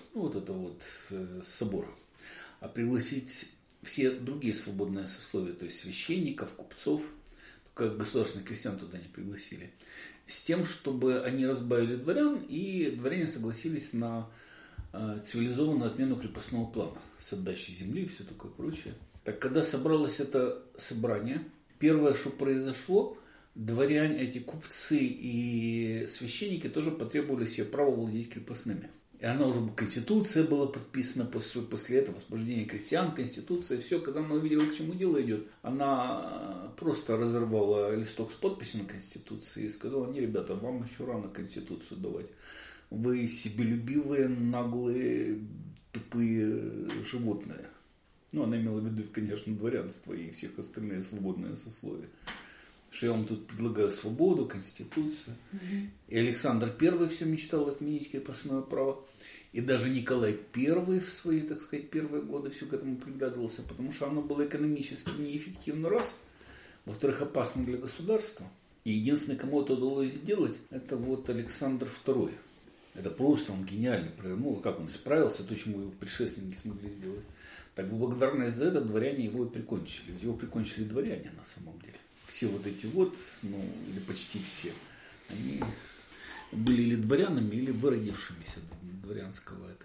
собора, а пригласить все другие свободные сословия, то есть священников, купцов, только государственных крестьян туда не пригласили, с тем, чтобы они разбавили дворян, и дворяне согласились на цивилизованную отмену крепостного плана с отдачей земли и все такое прочее. Так когда собралось это собрание, первое, что произошло, дворяне, эти купцы и священники тоже потребовали себе права владеть крепостными. И она уже, конституция была подписана после этого, освобождения крестьян, конституция, все, когда она увидела, к чему дело идет, она просто разорвала листок с подписью на конституции и сказала: не, ребята, вам еще рано конституцию давать. Вы себелюбивые, наглые, тупые животные. Она имела в виду, конечно, дворянство и всех остальные свободные сословия. Что я вам тут предлагаю свободу, конституцию. И Александр I все мечтал отменить крепостное право. И даже Николай I в свои, так сказать, первые годы все к этому приглядывался, потому что оно было экономически неэффективно, раз. Во-вторых, опасно для государства. И единственное, кому это удалось сделать, это вот Александр II. Это просто он гениально провернул. Как он справился, то, чему его предшественники смогли сделать. Так в благодарность за это дворяне его и прикончили. Его прикончили дворяне на самом деле. Все вот эти или почти все, они были или дворянами, или выродившимися дворянского этого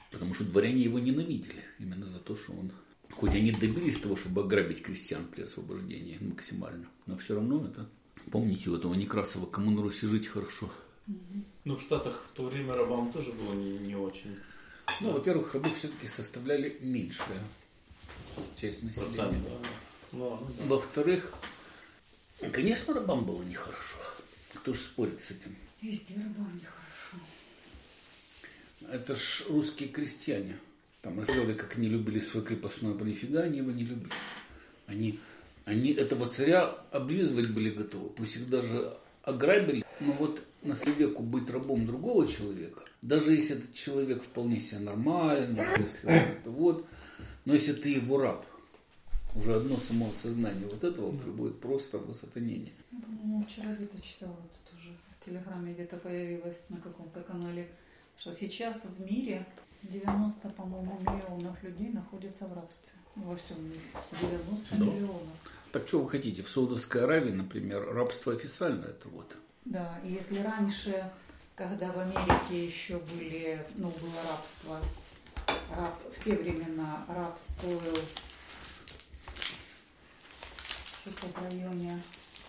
Потому что дворяне его ненавидели именно за то, что он... Хоть они добились того, чтобы ограбить крестьян при освобождении максимально, но все равно это... Помните у этого Некрасова, кому на Руси жить хорошо? Ну, в Штатах в то время рабам тоже было не очень. Ну, во-первых, рабы все-таки составляли меньшую часть населения. Да. Во-вторых, конечно, рабам было нехорошо. Кто же спорит с этим? Везде рабам нехорошо. Это ж русские крестьяне. Там рассказывали, как они любили свой крепостной, но нифига они его не любили. Они этого царя облизывать были готовы. Пусть их даже ограбили. Но вот наследнику быть рабом другого человека, даже если этот человек вполне себе нормальный, если он это вот, но если ты его раб, уже одно само осознание вот этого приводит просто в осатанение. По-моему, вчера где-то читала, тут уже в Телеграме где-то появилось на каком-то канале, что сейчас в мире 90, по-моему, миллионов людей находятся в рабстве. Во всем мире. 90 миллионов. Так что вы хотите? В Саудовской Аравии, например, рабство официально это вот. Да, и если раньше, когда в Америке еще было рабство, в те времена раб стоил что-то в районе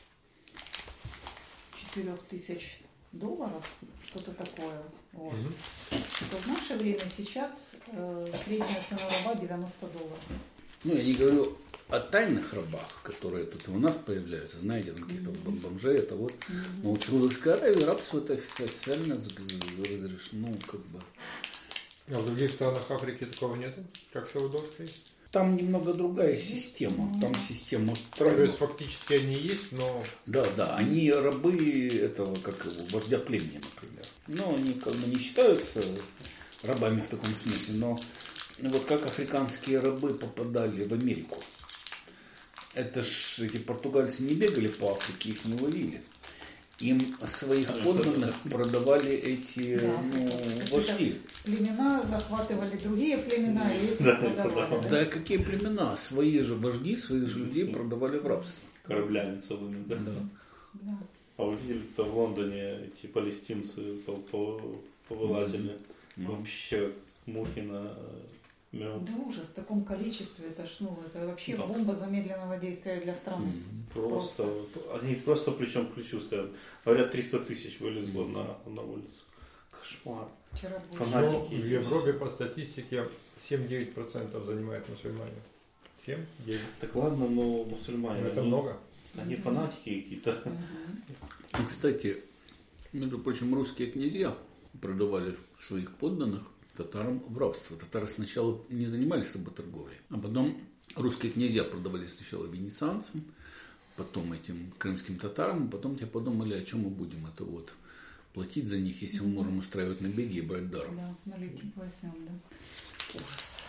$4000, что-то такое. Вот. То в наше время сейчас средняя цена раба $90. Ну, я не говорю о тайных рабах, которые тут и у нас появляются, знаете, там каких-то бомжей, это вот. Но в Саудовской Аравии рабство это официально разрешено, как бы. А в других странах Африки такого нет, как в Саудовской? Там немного другая система. Там система То есть фактически они есть, но... Да, они рабы этого, как его, вождя племени, например. Но они как бы не считаются рабами в таком смысле, но вот как африканские рабы попадали в Америку. Это ж эти португальцы не бегали по Африке, их не ловили. Им своих подданных продавали эти вожди. Племена захватывали другие племена и их продавали. Да, какие племена? Свои же вожди, своих же людей продавали в рабство. Кораблями целыми, да? Да. А вы видели, что в Лондоне эти палестинцы повылазили? Вообще мухи на мед. Да ужас, в таком количестве, это вообще бомба замедленного действия для страны. Просто. Они просто плечом к плечу стоят. Говорят, 300 тысяч вылезло на улицу. Кошмар. Фанатики. В Европе по статистике 7-9% занимают мусульмане. 7-9%. Так ладно, но мусульмане. Это много. Они фанатики какие-то. Кстати, между прочим, русские князья продавали своих подданных татарам в рабство. Татары сначала не занимались работорговлей, а потом русские князья продавали сначала венецианцам, потом этим крымским татарам, потом те подумали, о чем мы будем это вот платить за них, если мы можем устраивать набеги и брать даром. Да, налетим возьмем, да.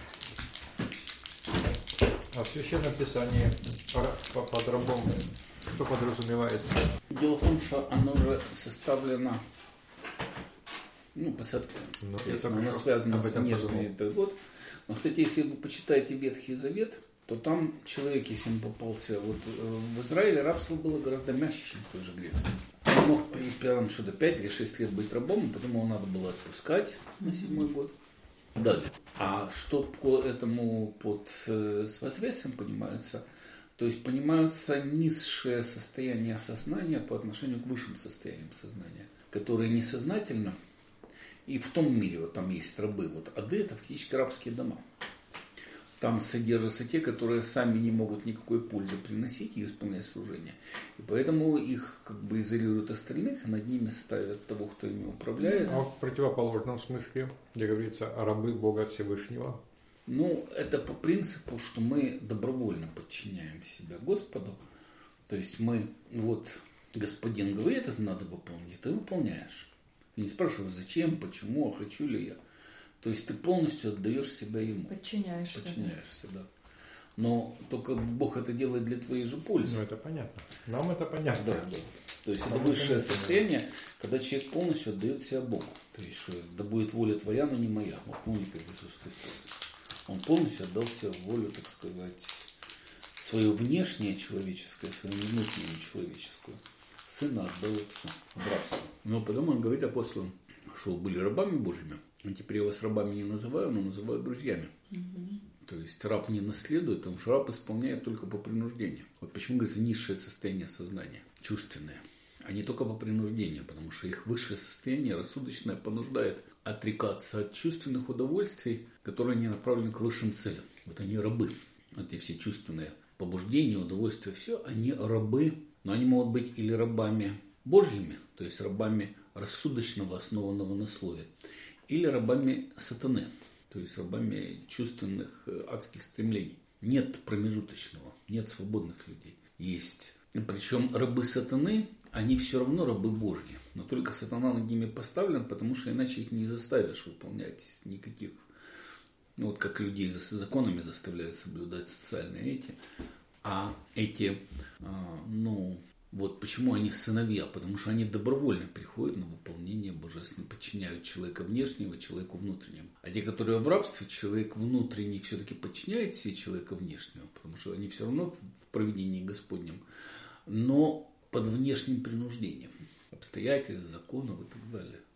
А в Священном Писании под рабом что подразумевается? Дело в том, что оно же составлено посадка. Оно связано с внешней. Но, кстати, если вы почитаете Ветхий Завет, то там человек, если ему попался... Вот в Израиле рабство было гораздо мягче, чем в той же Греции. Он мог прямо что-то 5 или 6 лет быть рабом, потом его надо было отпускать на 7-й год. Далее. А что по этому под соответствием понимается? То есть понимаются низшие состояния сознания по отношению к высшим состояниям сознания, которые несознательно. И в том мире, вот там есть рабы, вот ады это фактически рабские дома. Там содержатся те, которые сами не могут никакой пользы приносить и исполнять служение. И поэтому их как бы изолируют остальных, и над ними ставят того, кто ими управляет. А в противоположном смысле, где говорится о рабы Бога Всевышнего? Это по принципу, что мы добровольно подчиняем себя Господу. То есть мы, Господин говорит, это надо выполнить, ты выполняешь. Ты не спрашиваешь, зачем, почему, а хочу ли я. То есть ты полностью отдаешь себя ему. Подчиняешься, да. Но только Бог это делает для твоей же пользы. Это понятно. Нам это понятно. Да. То есть это высшее состояние, когда человек полностью отдает себя Богу. То есть, что да будет воля твоя, но не моя. Вот помни, как Иисус Христос. Он полностью отдал себе волю, так сказать, свое внешнее человеческое, свою внутреннюю человеческую. Сына отдал Отцу в рабство. Но потом он говорит апостолам, что были рабами Божьими, А теперь я вас рабами не называю, но называю друзьями. То есть раб не наследует, потому что раб исполняет только по принуждению. Вот почему говорится низшее состояние сознания, чувственное. А не только по принуждению, потому что их высшее состояние рассудочное понуждает отрекаться от чувственных удовольствий, которые не направлены к высшим целям. Вот они рабы. Вот эти все чувственные побуждения, удовольствия, все, они рабы. Но они могут быть или рабами Божьими, то есть рабами рассудочного, основанного на слове, или рабами сатаны, то есть рабами чувственных адских стремлений. Нет промежуточного, нет свободных людей. Есть. Причем рабы сатаны, они все равно рабы Божьи. Но только сатана над ними поставлен, потому что иначе их не заставишь выполнять никаких, ну вот как людей за законами заставляют соблюдать социальные эти. А эти, вот почему они сыновья? Потому что они добровольно приходят на выполнение божественного, подчиняют человека внешнего человеку внутреннему. А те, которые в рабстве, человек внутренний все-таки подчиняет себе человека внешнего, потому что они все равно в провидении Господнем, но под внешним принуждением обстоятельств, законов и так далее.